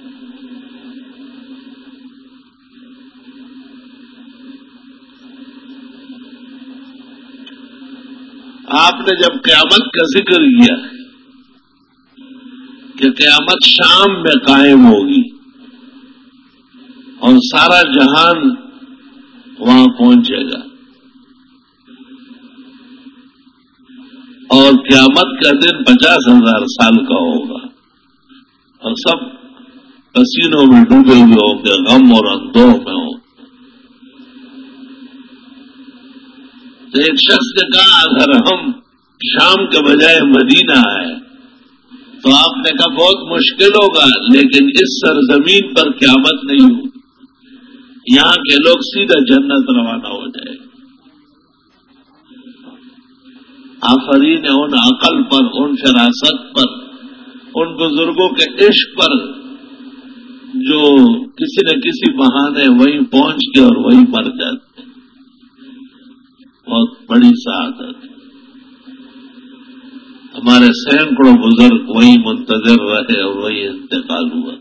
آپ نے جب قیامت کا ذکر کیا کہ قیامت شام میں قائم ہوگی اور سارا جہان وہاں پہنچے گا، اور قیامت کا دن پچاس ہزار سال کا ہوگا، اور سب پسینوں میں ڈوبے ہوئے ہوں گے، غم اور اندوہ میں ہوں. تو ایک شخص نے کہا اگر ہم شام کے بجائے مدینہ آئے تو آپ نے کہا بہت مشکل ہوگا، لیکن اس سرزمین پر قیامت نہیں ہوگی، یہاں کے لوگ سیدھا جنت روانہ ہو جائے. آفرین ان عقل پر، ان فراست پر، ان بزرگوں کے عشق پر جو کسی نہ کسی بہانے وہیں پہنچ کے اور وہیں مر جاتے. بہت بڑی سعادت. ہمارے سینکڑوں بزرگ وہیں منتظر رہے اور وہیں انتقال ہوا.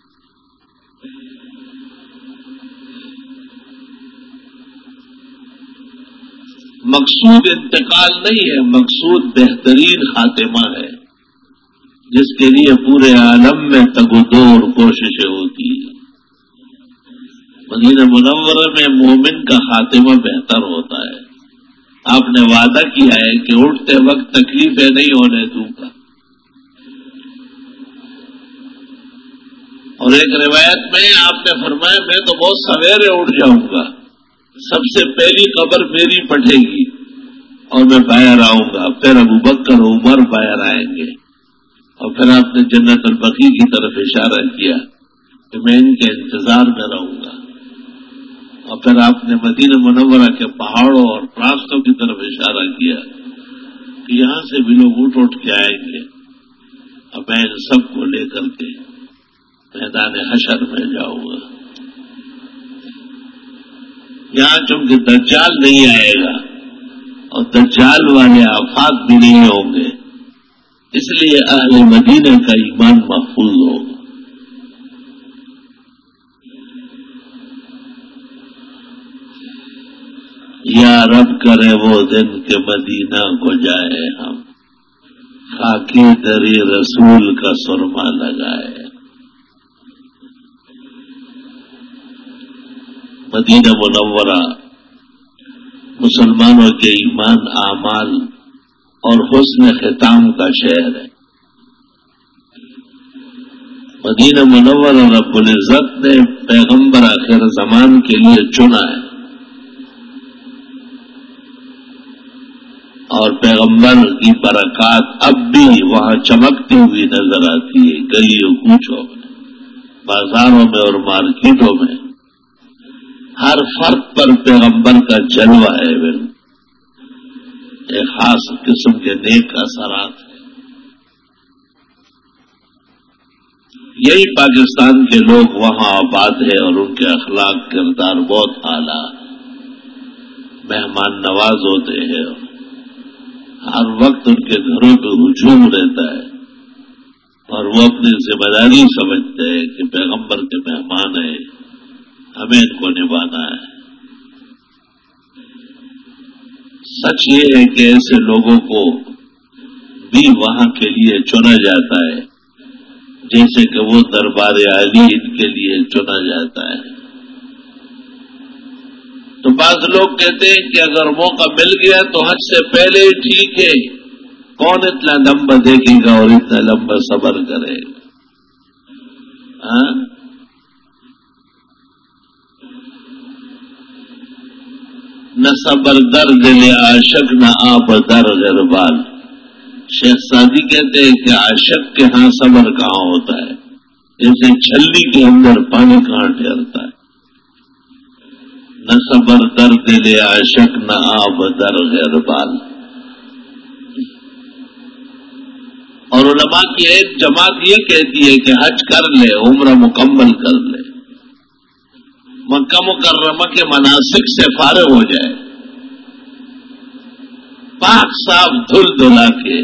مقصود انتقال نہیں ہے، مقصود بہترین خاتمہ ہے جس کے لیے پورے عالم میں تگ و دو اور کوششیں ہوتی ہیں. مدینہ منورہ میں مومن کا خاتمہ بہتر ہوتا ہے. آپ نے وعدہ کیا ہے کہ اٹھتے وقت تکلیفیں نہیں ہونے دوں گا. اور ایک روایت میں آپ نے فرمایا میں تو بہت سویرے اٹھ جاؤں گا، سب سے پہلی قبر میری پٹے گی اور میں باہر آؤں گا، پھر ابو بکر عمر باہر آئیں گے. اور پھر آپ نے جنت البقیع کی طرف اشارہ کیا کہ میں ان کے انتظار میں رہوں گا. اور پھر آپ نے مدینہ منورہ کے پہاڑوں اور راستوں کی طرف اشارہ کیا کہ یہاں سے بھی لوگ اٹھ اٹھ کے آئیں گے، اور میں ان سب کو لے کر کے میدان حشر میں جاؤں گا. یہاں چونکہ دجال نہیں آئے گا اور دجال والے آفات بھی نہیں ہوں گے، اس لیے اہل مدینہ کا ایمان محفوظ ہوگا. یا رب کرے وہ دن کہ مدینہ کو جائے ہم، خاکی دری رسول کا سرما لگائے. مدینہ منورہ مسلمانوں کے ایمان، اعمال اور حسن ختام کا شہر ہے. مدینہ منورہ رب العزت نے پیغمبر آخر زمان کے لیے چنا ہے، اور پیغمبر کی برکات اب بھی وہاں چمکتی ہوئی نظر آتی ہے، گلیوں کوچوں میں، بازاروں میں اور مارکیٹوں میں ہر فرد پر پیغمبر کا جلوہ ہے، ایک خاص قسم کے نیک اثرات ہیں۔ یہی پاکستان کے لوگ وہاں آباد ہیں اور ان کے اخلاق کردار بہت اعلیٰ، مہمان نواز ہوتے ہیں، ہر وقت ان کے گھروں پہ ہجوم رہتا ہے، اور وہ اپنی ذمہ داری سمجھتے ہیں کہ پیغمبر کے مہمان ہیں، ہمیں ان کو نبھانا ہے۔ سچ یہ ہے کہ ایسے لوگوں کو بھی وہاں کے لیے چنا جاتا ہے، جیسے کہ وہ دربار عالی ان کے لیے چنا جاتا ہے۔ تو بعض لوگ کہتے ہیں کہ اگر موقع مل گیا تو حج سے پہلے ہی ٹھیک ہے، کون اتنا لمبا دیکھے گا اور اتنا لمبا صبر کرے گا؟ ہاں؟ نہ صبر در دل عاشق نہ آب در غربال۔ شیخ سعدی کہتے ہیں کہ عاشق کے ہاں صبر کہاں ہوتا ہے، جیسے چھلنی کے اندر پانی کہاں ٹھہرتا ہے۔ نہ صبر در دل عاشق نہ آب در غربال۔ اور علماء کی ایک جماعت یہ کہتی ہے کہ حج کر لے، عمرہ مکمل کر لے، مکہ مکرمہ کے مناسک سے فارغ ہو جائے، پاک صاف دھل دھلا کے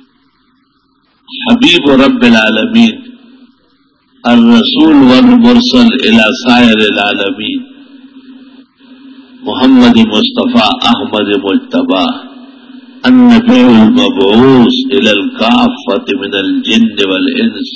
حبیب رب العالمین الرسول والمرسل الى سائر العالمین محمد مصطفیٰ احمد مجتبی النبی المبعوث الى الکافۃ من الجن والانس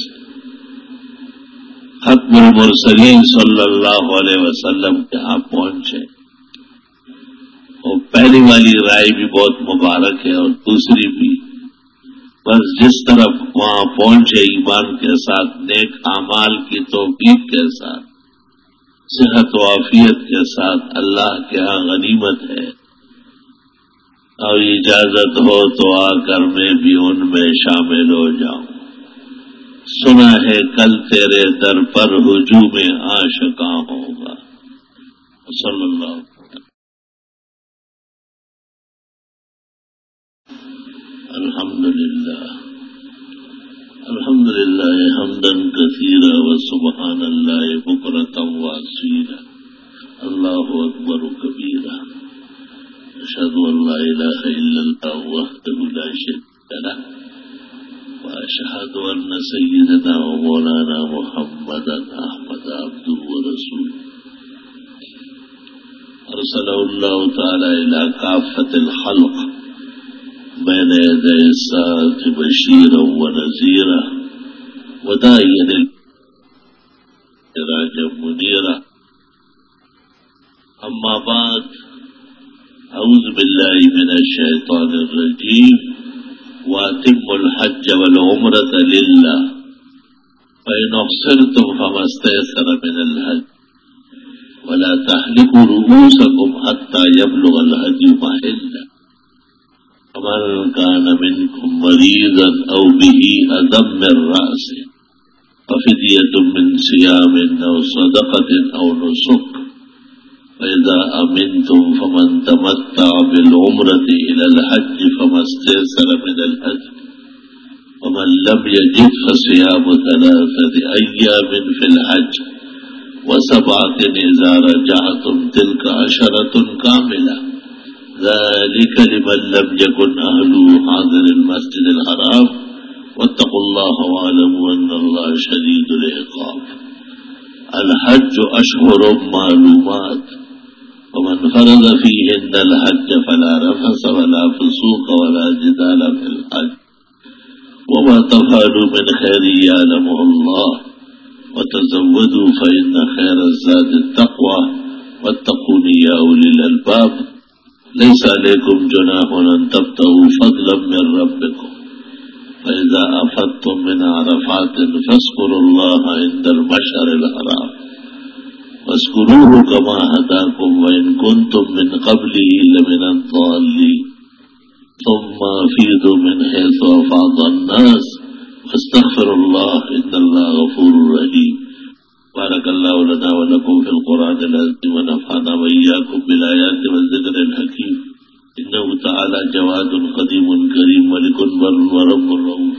ختم المرسلین صلی اللہ علیہ وسلم کے ہاں پہنچے۔ اور پہلی والی رائے بھی بہت مبارک ہے، اور دوسری بھی، بس جس طرف وہاں پہنچے ایمان کے ساتھ، نیک اعمال کی توفیق کے ساتھ، صحت و عافیت کے ساتھ، اللہ کے ہاں غنیمت ہے۔ اور اجازت ہو تو آ کر میں بھی ان میں شامل ہو جاؤں، سنا ہے کل تیرے در پر ہجوم عاشقاں ہوگا۔ صلی اللہ الحمدللہ الحمدللہ حمدا کثیرا وسبحان اللہ بکرۃ واصیلا، اللہ اکبر کبیرا، اشہد ان لا الہ الا اللہ وحدہ لا شریک لہ، واشہد ان سیدنا ومولانا محمدا احمد عبدہ ورسولہ، ارسلہ اللہ تعالی الی کافۃ الخلق بین یدی الساعۃ بشیرا ونذیرا وداعیا سراجا منیرا۔ اما بعد، اعوذ باللہ من الشیطان الرجیم، واتموا الحج والعمرة للہ فإن أحصرتم فما استيسر من الحج ولا تحلقوا رؤوسكم حتى يبلغ الهدي محله، فمن كان منكم مريضا أو به أذى من رأسه ففدية من صيام أو صدقة أو نسك، فإذا أمنتم فمن تمتع بالعمرة إلى الحج فما استيسر من الهدي، ومن لم يجد فصيام ثلاثة أيام في الحج وسبعة إذا رجعتم تلك عشرة كاملة، ذلك لمن لم يكن أهله حاضر المسجد الحرام واتقوا الله واعلموا أن الله شديد العقاب۔ الحج أشهر معلومات، ومن فرض فيهن الحج فلا رفث ولا فسوق ولا جدال في الحج، وما تفعلوا من خير يعلمه الله، وتزودوا فإن خير الزاد التقوى واتقون يا أولي الألباب۔ ليس عليكم جناح أن تبتغوا فضلا من ربكم، فإذا أفضتم من عرفات فاذكروا الله عند المشعر الحرام واذكروه كما هداكم وإن كنتم من قبله لمن الضالين ثم أفيضوا من حيث أفاض الناس واستغفروا الله إن الله غفور رحيم. بارك الله لنا ولكم في القرآن العظيم ونفعنا وإياكم بالآيات والذكر الحكيم. إنه تعالى جواد قديم كريم ملك بر ورب رؤوف.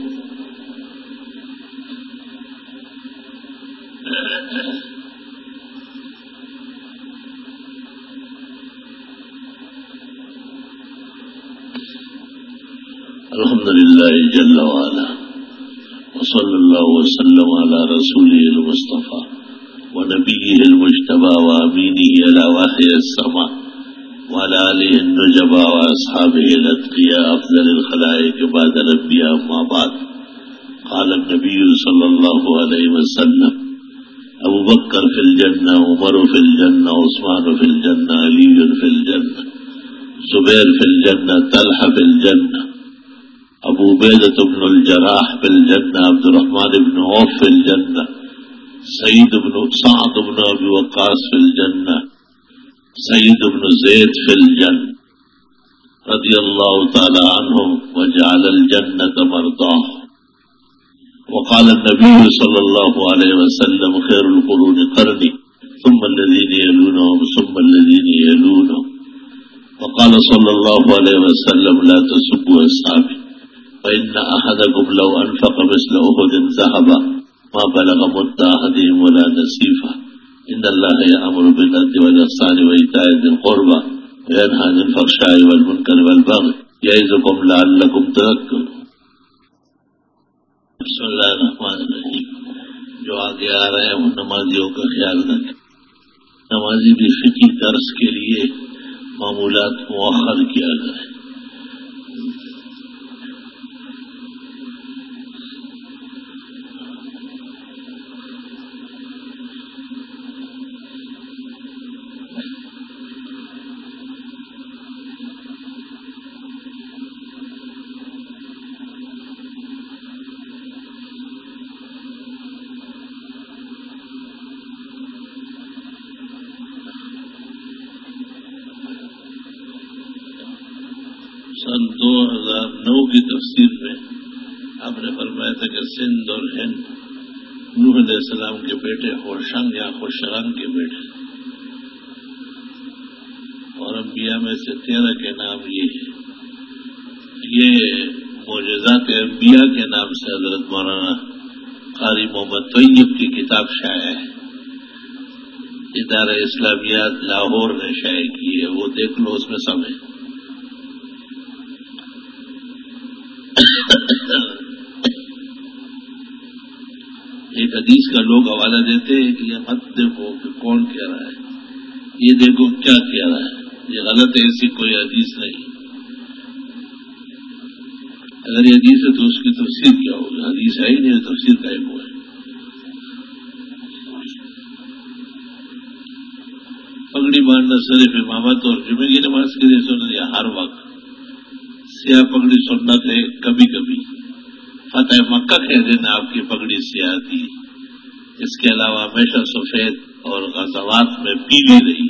الحمد لله جل وعلا وصلى الله وسلم على رسوله المصطفى ونبيه المجتبى وأمينه على وحي السماء وعلى آله النجبى وأصحابه الأتقياء أفضل الخلائق بعد الأنبياء أما بعد. قال النبي صلى الله عليه وسلم أبو بكر في الجنة عمر في الجنة عثمان في الجنة علي في الجنة زبير في الجنة طلحة في الجنة ابو عبیدہ بن الجراح في الجنة عبد الرحمن بن عوف في الجنة سعید بن سعد بن ابی وقاص في الجنة سعید بن زید في الجنة رضي الله تعالى عنهم وجعل الجنة مرضاه. وقال النبي صلى الله عليه وسلم خير القرون قرني ثم الذين يلونهم ثم الذين يلونهم. وقال صلى الله عليه وسلم لا تسبوا أصحابي فإن أحدكم لو أنفق مثل أحد ذهبا ما بلغ مد أحدهم ولا نصيفا. إن الله يأمر بالعدل والإحسان وإيتاء ذي القربى وينهى عن الفحشاء والمنكر والبغي يعظكم لعلكم تذكرون. بسم اللہ الرحمن الرحیم. جو آگے آ رہے ہیں وہ نمازیوں کا خیال رکھیں. نمازی بھی فقہی درس کے لیے معمولات مؤخر کیا کریں. سن دو ہزار نو کی تفسیر میں آپ نے فرمایا تھا کہ سندھ اور ہند نوح علیہ السلام کے بیٹے ہوشنگ یا خوشرنگ کے بیٹے اور انبیاء میں سے تیرہ کے نام یہ ہے. یہ معجزات انبیاء کے نام سے حضرت مولانا قاری محمد طیب کی کتاب شائع ہے. ادارہ اسلامیات لاہور نے شائع کی ہے, وہ دیکھ لو, اس میں سب ہے. ایک حدیث کا لوگ حوالہ دیتے ہیں کہ یہ مت دیکھو کہ کون کہہ رہا ہے, یہ دیکھو کیا کہہ رہا ہے. یہ غلط ہے, ایسی کوئی حدیث نہیں. اگر یہ حدیث ہے تو اس کی تفسیر کیا ہوگی؟ حدیث ہے ہی نہیں, تفسیر کا ایک وہ ہے. پگڑی باندھنا صرف امامت اور جمعے کی نماز کے لیے سننا یا ہر وقت؟ سیاہ پگڑی سنت ہے کبھی کبھی. فتح مکہ کے دن آپ کی پگڑی سیاہ تھی, اس کے علاوہ ہمیشہ سفید اور غزوات میں پیلی رہی.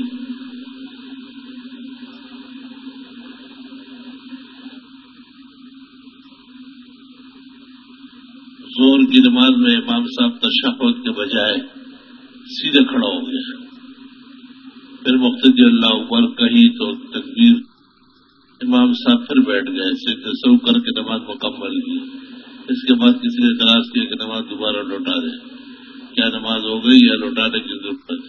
زور کی نماز میں امام صاحب تشہد کے بجائے سیدھے کھڑا ہو گیا, پھر مقتدی اللہ اکبر کہی تو تکبیر, امام صاحب پھر بیٹھ گئے, سجدہ سہو کر کے نماز مکمل کی. اس کے بعد کسی نے اعتراض کیا کہ نماز دوبارہ لوٹا دیں. کیا نماز ہو گئی یا لوٹانے کی ضرورت ہے؟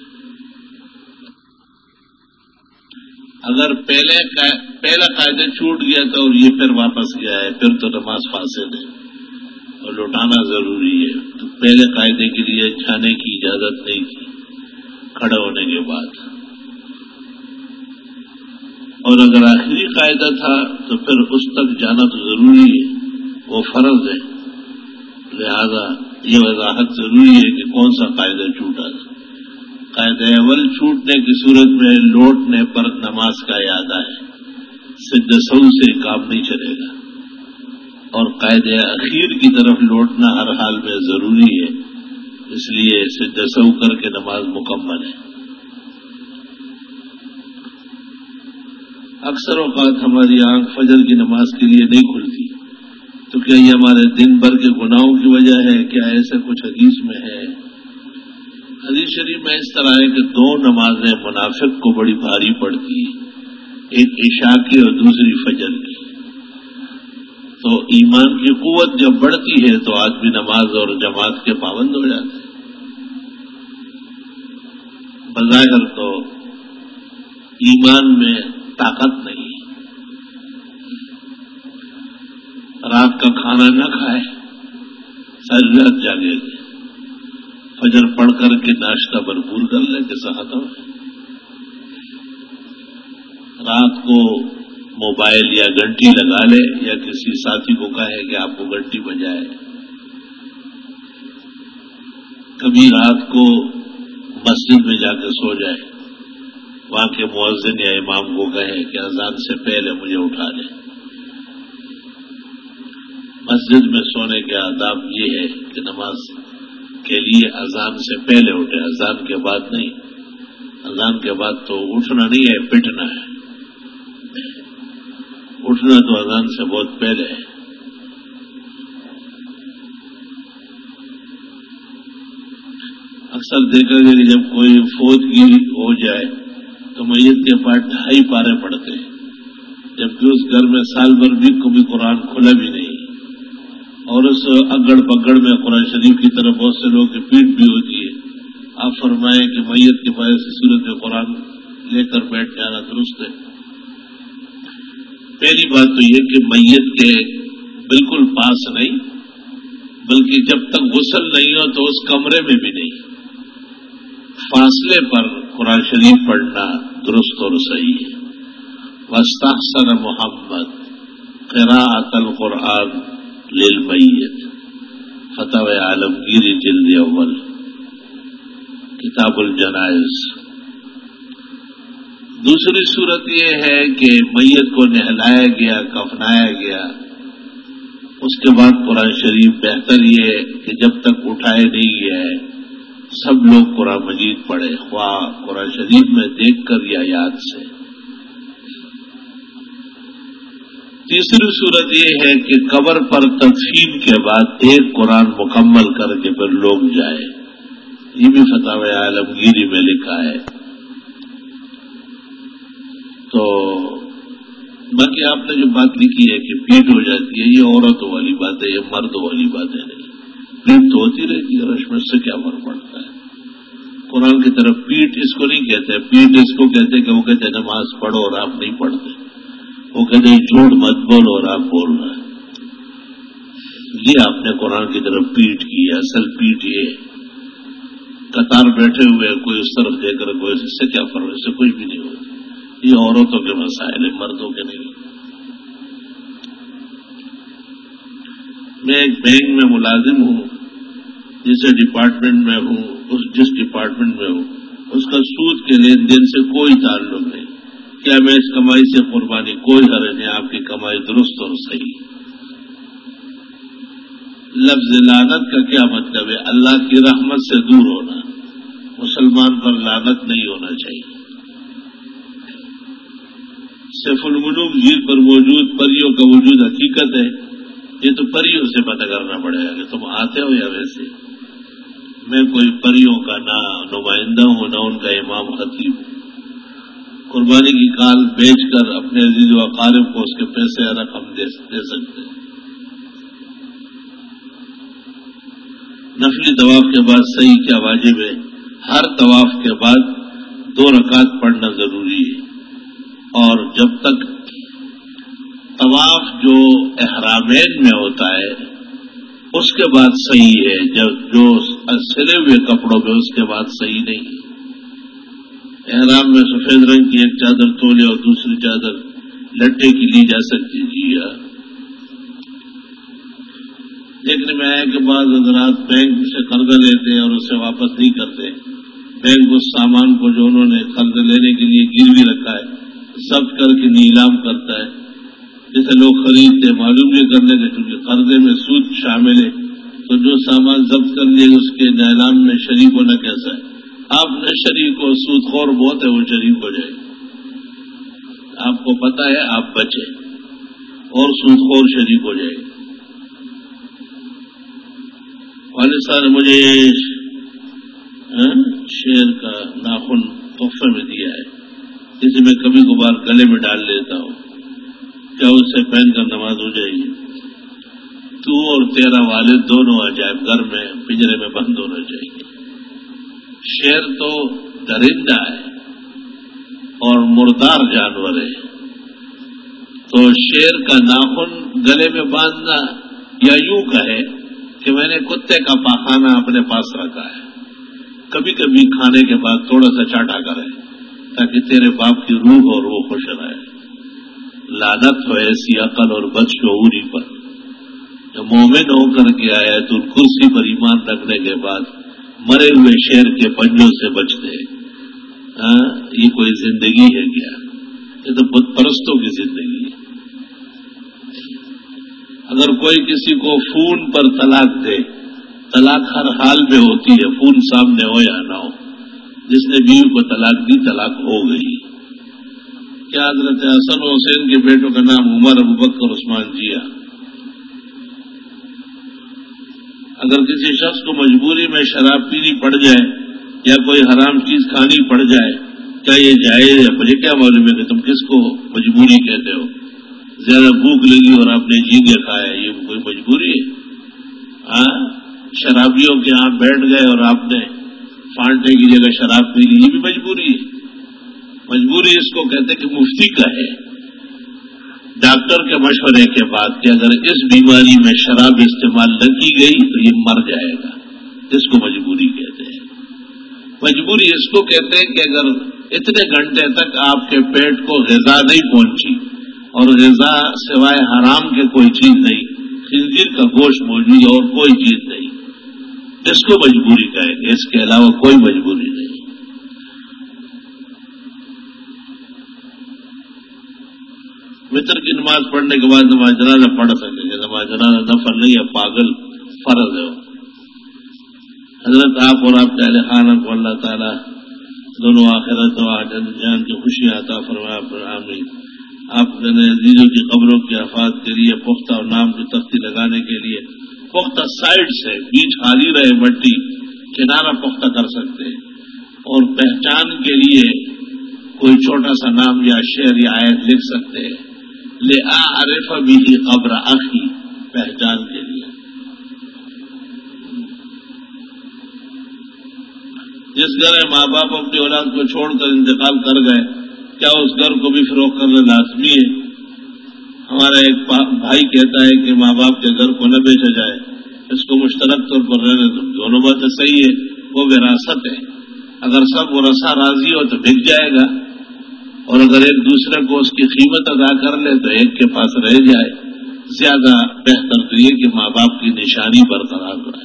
اگر پہلے پہلا قاعدہ چھوٹ گیا تھا اور یہ پھر واپس گیا ہے, پھر تو نماز فاسد ہے اور لوٹانا ضروری ہے. تو پہلے قاعدے کے لیے جانے کی اجازت نہیں تھی کھڑے ہونے کے بعد, اور اگر آخری قاعدہ تھا تو پھر اس تک جانا تو ضروری ہے, وہ فرض ہے. لہذا یہ وضاحت ضروری ہے کہ کون سا قاعدہ چھوٹا تھا. قاعدہ اول چھوٹنے کی صورت میں لوٹنے پر نماز کا اعادہ ہے, سجدہ سہو سے کام نہیں چلے گا. اور قاعدہ اخیر کی طرف لوٹنا ہر حال میں ضروری ہے، اس لیے سجدہ سہو کر کے نماز مکمل ہے۔ اکثر اوقات ہماری آنکھ فجر کی نماز کے لیے نہیں کھلتی، تو کیا یہ ہمارے دن بھر کے گناہوں کی وجہ ہے؟ کیا ایسا کچھ حدیث میں ہے؟ حدیث شریف میں اس طرح ہے کہ دو نمازیں منافق کو بڑی بھاری پڑتی ہیں، ایک عشاء کی اور دوسری فجر کی۔ تو ایمان کی قوت جب بڑھتی ہے تو آدمی نماز اور جماعت کے پابند ہو جاتے ہیں۔ بظاہر تو ایمان میں طاقت نہیں، رات کا کھانا نہ کھائے، ساری رات جاگے گے، فجر پڑھ کر کے ناشتہ بھرپور کر لے کے صحت ہو، رات کو موبائل یا گھنٹی لگا لے یا کسی ساتھی کو کہے کہ آپ کو گھنٹی بجائے، کبھی رات کو مسجد میں جا کے سو جائے، وہاں کے مؤذن یا امام کو کہے کہ اذان سے پہلے مجھے اٹھا لے۔ مسجد میں سونے کے آداب یہ ہے کہ نماز کے لیے اذان سے پہلے اٹھے، اذان کے بعد نہیں۔ اذان کے بعد تو اٹھنا نہیں ہے، پٹنا ہے۔ اٹھنا تو اذان سے بہت پہلے ہے۔ اکثر دیکھا گیا کہ جب کوئی فوتگی ہو جائے تو میت کے پاس ڈھائی پارے پڑتے ہیں، جبکہ اس گھر میں سال بھر بھی کبھی قرآن کھلا بھی نہیں، اور اس اگڑ پگڑ میں قرآن شریف کی طرف بہت سے لوگوں کی پیٹ بھی ہوتی ہے۔ آپ فرمائیں کہ میت کے پاس ایسی صورت میں قرآن لے کر بیٹھ جانا درست ہے؟ پہلی بات تو یہ کہ میت کے بالکل پاس نہیں، بلکہ جب تک غسل نہیں ہو تو اس کمرے میں بھی نہیں، فاصلے پر قرآن شریف پڑھنا درست اور صحیح ہے۔ واستحسن محمد قراءۃ القرآن للمیت، فتح عالمگیری جلد اول، کتاب الجنائز۔ دوسری صورت یہ ہے کہ میت کو نہلایا گیا، کفنایا گیا، اس کے بعد قرآن شریف بہتر یہ ہے کہ جب تک اٹھائے نہیں گیا ہے سب لوگ قرآن مجید پڑھے، خواہ قرآن شریف میں دیکھ کر یا یاد سے۔ تیسری صورت یہ ہے کہ قبر پر تدفین کے بعد ایک قرآن مکمل کر کے پھر لوگ جائے، یہ بھی فتح عالمگیری میں لکھا ہے۔ تو باقی آپ نے جو بات لکھی ہے کہ پیٹ ہو جاتی ہے، یہ عورتوں والی بات ہے، یہ مردوں والی بات ہے نہیں، پیٹ تو ہوتی رہتی ہے، رشم سے کیا فرق پڑتا ہے؟ قرآن کی طرف پیٹ اس کو نہیں کہتے، پیٹ اس کو کہتے کہ وہ کہتے نماز پڑھو اور آپ نہیں پڑھتے، وہ کہتے جھوٹ مت بولو اور آپ بول رہے ہیں، یہ آپ نے قرآن کی طرف پیٹ کی ہے۔ اصل پیٹ یہ قطار بیٹھے ہوئے کوئی اس طرف دیکھ کر کوئی اس سے کیا فرق، اس سے کچھ بھی نہیں ہوتا، یہ عورتوں کے مسائل ہیں، مردوں کے نہیں۔ میں ایک بینک میں ملازم ہوں، جس ڈپارٹمنٹ میں ہوں، اس جس ڈپارٹمنٹ میں ہوں اس کا سود کے لین دین سے کوئی تعلق نہیں۔ کیا میں اس کمائی سے قربانی؟ کوئی حرج نہیں، آپ کی کمائی درست اور صحیح۔ لفظ لعنت کا کیا مطلب ہے؟ اللہ کی رحمت سے دور ہونا، مسلمان پر لعنت نہیں ہونا چاہیے۔ سیف الملوک جھیل پر موجود پریوں کا وجود حقیقت ہے، یہ تو پریوں سے پتہ کرنا پڑے گا کہ تم آتے ہو یا ویسے۔ میں کوئی پریوں کا نہ نمائندہ ہوں نہ ان کا امام خطیب ہوں۔ قربانی کی کال بیچ کر اپنے عزیز و اقارب کو اس کے پیسے یا رقم دے سکتے ہیں۔ نفلی طواف کے بعد صحیح کیا واجب ہے؟ ہر طواف کے بعد دو رکعت پڑھنا ضروری ہے، اور جب تک طواف جو احرامین میں ہوتا ہے اس کے بعد صحیح ہے، جب جو سلے ہوئے کپڑوں میں اس کے بعد صحیح نہیں ہے۔ احرام میں سفید رنگ کی ایک چادر تولے اور دوسری چادر لٹے کی لی جا سکتی، جی ہاں۔ دیکھنے میں آیا کہ بعض حضرات بینک سے قرضہ لیتے ہیں اور اسے واپس نہیں کرتے، بینک اس سامان کو جو انہوں نے قرض لینے کے لیے گروی رکھا ہے ضبط کر کے نیلام کرتا ہے۔ جیسے لوگ خریدتے معلوم نہیں کرنے کے چونکہ قرضے میں سود شامل ہے تو جو سامان ضبط کر لیے اس کے اعلان میں شریک ہونا کیسا ہے؟ آپ نے شریک ہو، سود خور بہت ہے وہ شریک ہو جائے گا، آپ کو پتا ہے آپ بچے اور سود خور شریک ہو جائے گا۔ والد صاحب نے مجھے شیر کا ناخن تحفے میں دیا ہے، جسے میں کبھی کبھار گلے میں ڈال لیتا ہوں، کیا اس سے پہن کر نماز ہو جائے گی؟ تو اور تیرا والد دونوں عجائب گھر میں پنجرے میں بند ہونا چاہیے۔ شیر تو درندہ ہے اور مردار جانور ہے، تو شیر کا ناخن گلے میں باندھنا یا یوں کہے کہ میں نے کتے کا پاخانہ اپنے پاس رکھا ہے، کبھی کبھی کھانے کے بعد تھوڑا سا چاٹا کرے تاکہ تیرے باپ کی روح اور وہ خوش رہے۔ لعنت ہو ایسی عقل اور بدشعوری پر، مومن ہو کر کے آیا تو کرسی پر ایمان رکھنے کے بعد مرے ہوئے شیر کے پنجوں سے بچتے۔ ہاں یہ کوئی زندگی ہے کیا؟ یہ تو بت پرستوں کی زندگی ہے۔ اگر کوئی کسی کو فون پر طلاق دے، طلاق ہر حال میں ہوتی ہے، فون سامنے ہو یا نہ ہو، جس نے بیوی کو طلاق دی طلاق ہو گئی۔ کیا حضرت حسن و حسین کے بیٹوں کا نام عمر، ابوبکر، عثمان جیا؟ اگر کسی شخص کو مجبوری میں شراب پینی پڑ جائے یا کوئی حرام چیز کھانی پڑ جائے، کیا یہ جائز ہے؟ مجھے کیا معلوم ہے کہ تم کس کو مجبوری کہتے ہو؟ زیادہ بھوک لگی اور آپ نے جھینگے کھایا، یہ کوئی مجبوری ہے؟ ہاں شرابیوں کے ہاں بیٹھ گئے اور آپ نے پھانٹنے کی جگہ شراب پی لی، یہ بھی مجبوری ہے؟ مجبوری اس کو کہتے کہ مفتی کا ہے ڈاکٹر کے مشورے کے بعد کہ اگر اس بیماری میں شراب استعمال نہ کی گئی تو یہ مر جائے گا، اس کو مجبوری کہتے ہیں۔ مجبوری اس کو کہتے ہیں کہ اگر اتنے گھنٹے تک آپ کے پیٹ کو غذا نہیں پہنچی اور غذا سوائے حرام کے کوئی چیز نہیں، خنزیر کا گوشت موجود اور کوئی چیز نہیں، اس کو مجبوری کہیں گے، اس کے علاوہ کوئی مجبوری نہیں۔ وطر کی نماز پڑھنے کے بعد نماز جنازہ پڑھ سکیں گے، نماز جنازہ نفل نہیں ہے، پاگل فرض ہے۔ حضرت آپ اور آپ کے اہل خانہ کو اللہ تعالیٰ دونوں آخرت و جان کی خوشیاں عطا فرمائے پر آمین۔ آپ نے عزیزوں کی قبروں کی آفات کے لیے پختہ اور نام کی تختی لگانے کے لیے پختہ سائڈ سے بیچ خالی رہے مٹی کنارہ پختہ کر سکتے ہیں، اور پہچان کے لیے کوئی چھوٹا سا نام یا شعر یا آیت لکھ سکتے ہیں، لِأَعْرِفَ بِهِ قبر اخی، پہچان کے لیے۔ جس گھر ماں باپ اپنی اولاد کو چھوڑ کر انتقال کر گئے، کیا اس گھر کو بھی فروخت کرنا لازمی ہے؟ ہمارا ایک بھائی کہتا ہے کہ ماں باپ کے گھر کو نہ بیچا جائے، اس کو مشترک طور پر رہنے دو۔ دونوں باتیں صحیح ہے، وہ وراثت ہے، اگر سب ورثہ راضی ہو تو بک جائے گا، اور اگر ایک دوسرے کو اس کی قیمت ادا کر لے تو ایک کے پاس رہ جائے۔ زیادہ بہتر تو یہ کہ ماں باپ کی نشانی برقرار رہے۔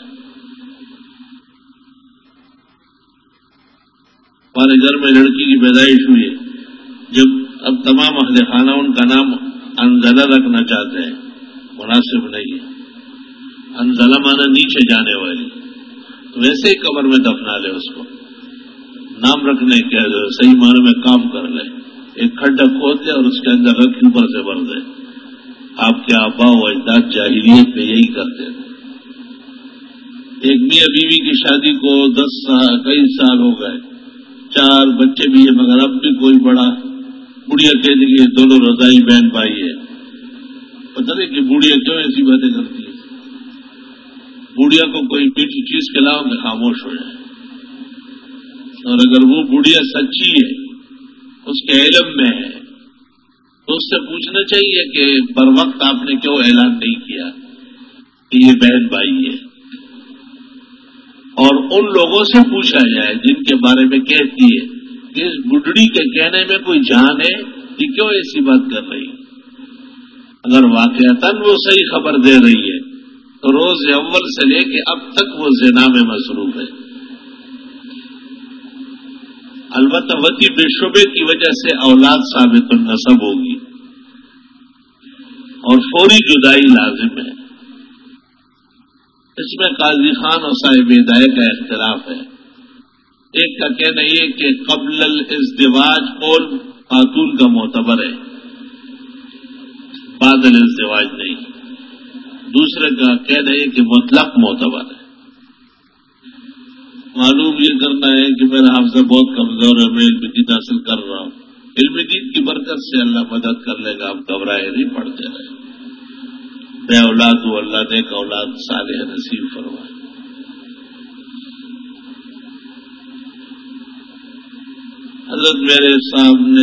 ہمارے گھر میں لڑکی کی پیدائش ہوئی ہے، جب اب تمام اہل خانہ ان کا نام انزلہ رکھنا چاہتے ہیں، مناسب نہیں ہے۔ انزلہ مانا نیچے جانے والی، تو ویسے ہی قبر میں دفنا لے اس کو، نام رکھنے کے صحیح معنی میں کام کر لے، ایک کھڈا کھود دے اور اس کے اندر رکھ اوپر سے بھر دے۔ آپ کے آبا و اجداد جاہلیت میں یہی کرتے تھے۔ ایک میاں بیوی کی شادی کو دس سال کئی سال ہو گئے، چار بچے بھی ہیں، مگر اب بھی کوئی بڑا بڑھیا کہنے کی دونوں رضائی بہن بھائی ہے۔ پتہ نہیں کہ بوڑھیا کیوں ایسی باتیں کرتی ہے۔ بوڑھیا کو کوئی میٹھی چیز کھلاؤ کہ خاموش ہو جائے، اور اگر وہ بوڑھیا سچی ہے، اس کے علم میں ہے، تو اس سے پوچھنا چاہیے کہ بر وقت آپ نے کیوں اعلان نہیں کیا کہ یہ بہن بھائی ہے، اور ان لوگوں سے پوچھا جائے جن کے بارے میں کہتی ہے کہ اس بڈڑی کے کہنے میں کوئی جان ہے، یہ کیوں ایسی بات کر رہی ہے۔ اگر واقعتاً وہ صحیح خبر دے رہی ہے تو روز اول سے لے کے اب تک وہ زنا میں مصروف ہے۔ البتہ وتی بے شبے کی وجہ سے اولاد ثابت النسب ہوگی، اور فوری جدائی لازم ہے. اس میں قاضی خان اور صاحب ہدایت کا اختلاف ہے. ایک کا کہنا یہ کہ قبل الازدواج قول خاتون کا معتبر ہے، بعد الازدواج نہیں. دوسرے کا کہنا یہ کہ مطلق معتبر ہے. معلوم یہ کرنا ہے کہ میرا حافظہ بہت کمزور ہے، میں علم دین حاصل کر رہا ہوں. علم دین کی برکت سے اللہ مدد کر لے گا، آپ گھبرائے نہیں، پڑھتے رہے. میں اولاد ہوں، اللہ نے ایک اولاد صالح نصیب فرمائے. حضرت میرے سامنے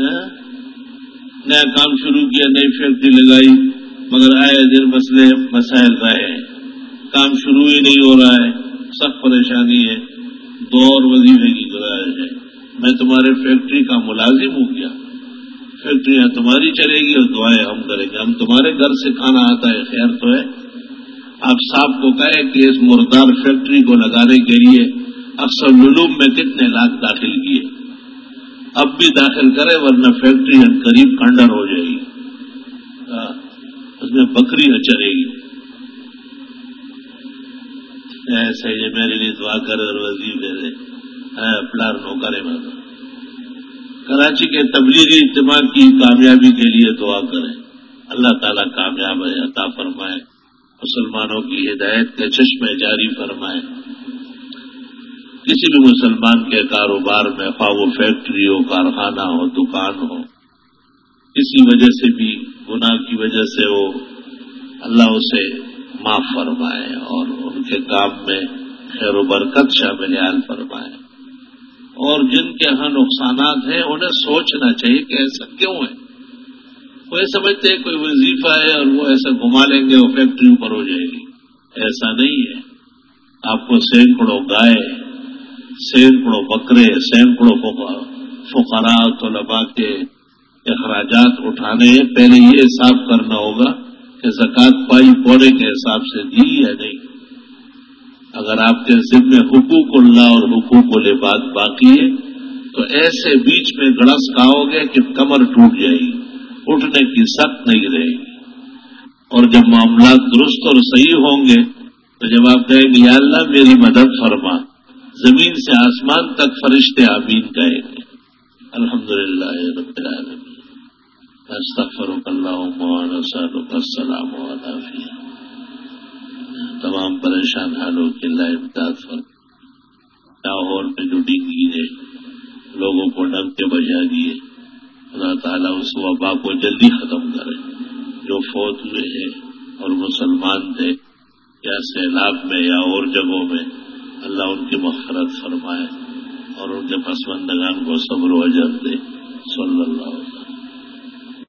نیا کام شروع کیا، نئی فیکٹری لگائی، مگر آئے دن مسئلے مسائل رہے ہیں. کام شروع ہی نہیں ہو رہا ہے، سخت پریشانی ہے. دو اور وظیفے کی گزارش ہے. میں تمہارے فیکٹری کا ملازم ہوں کیا؟ فیکٹریاں تمہاری چلے گی اور دعائیں ہم کریں گے. ہم تمہارے گھر سے کھانا آتا ہے، خیر تو ہے. آپ صاحب کو کہے کہ اس مردار فیکٹری کو لگانے کے لیے اکثر علوم میں کتنے لاکھ داخل کیے، اب بھی داخل کرے ورنہ فیکٹری قریب کھنڈر ہو جائے گی، اس میں بکریاں چلے گی. ایسے یہ میرے لیے دعا کرے اور وظیفے دے پلار نوکرے میں. کراچی کے تبلیغی اجتماع کی کامیابی کے لیے دعا کریں. اللہ تعالیٰ کامیاب عطا فرمائے، مسلمانوں کی ہدایت کے چشمے جاری فرمائے. کسی بھی مسلمان کے کاروبار میں، خواہ وہ فیکٹری ہو، کارخانہ ہو، دکان ہو، کسی وجہ سے بھی گناہ کی وجہ سے وہ اللہ اسے معاف فرمائے اور ان کے کام میں خیر و برکت شامل حال فرمائے. اور جن کے ہاں نقصانات ہیں انہیں سوچنا چاہیے کہ ایسا کیوں ہے. وہ یہ سمجھتے ہیں کوئی وظیفہ ہے اور وہ ایسا گھما لیں گے وہ فیکٹری اوپر ہو جائے گی. ایسا نہیں ہے. آپ کو سینکڑوں گائے، سینکڑوں بکرے، سینکڑوں فقراء طلباء کے اخراجات اٹھانے ہیں. پہلے یہ حساب کرنا ہوگا کہ زکوٰۃ پائی پونے کے حساب سے دی یا نہیں. اگر آپ کے ذمہ حقوق اللہ اور حقوق العباد باقی ہے تو ایسے بیچ میں گڑس کھاؤ گے کہ کمر ٹوٹ جائے گی، اٹھنے کی سخت نہیں رہے گی. اور جب معاملات درست اور صحیح ہوں گے تو جب آپ کہیں گے یا اللہ میری مدد فرما، زمین سے آسمان تک فرشتے آمین کہیں گے. الحمدللہ رب العالمین. استغفرک اللہم ونسألک السلام والعافیہ. تمام پریشان حالوں کے اللہ امداد فرما. لاہور میں جو ڈینگی نے لوگوں کو ڈنگ کے بجا دیے، اللہ تعالیٰ اس وبا کو جلدی ختم کرے. جو فوت ہوئے ہیں اور مسلمان تھے یا سیلاب میں یا اور جگہوں میں، اللہ ان کی مغفرت فرمائے اور ان کے پسماندگان کو صبر و اجر دے.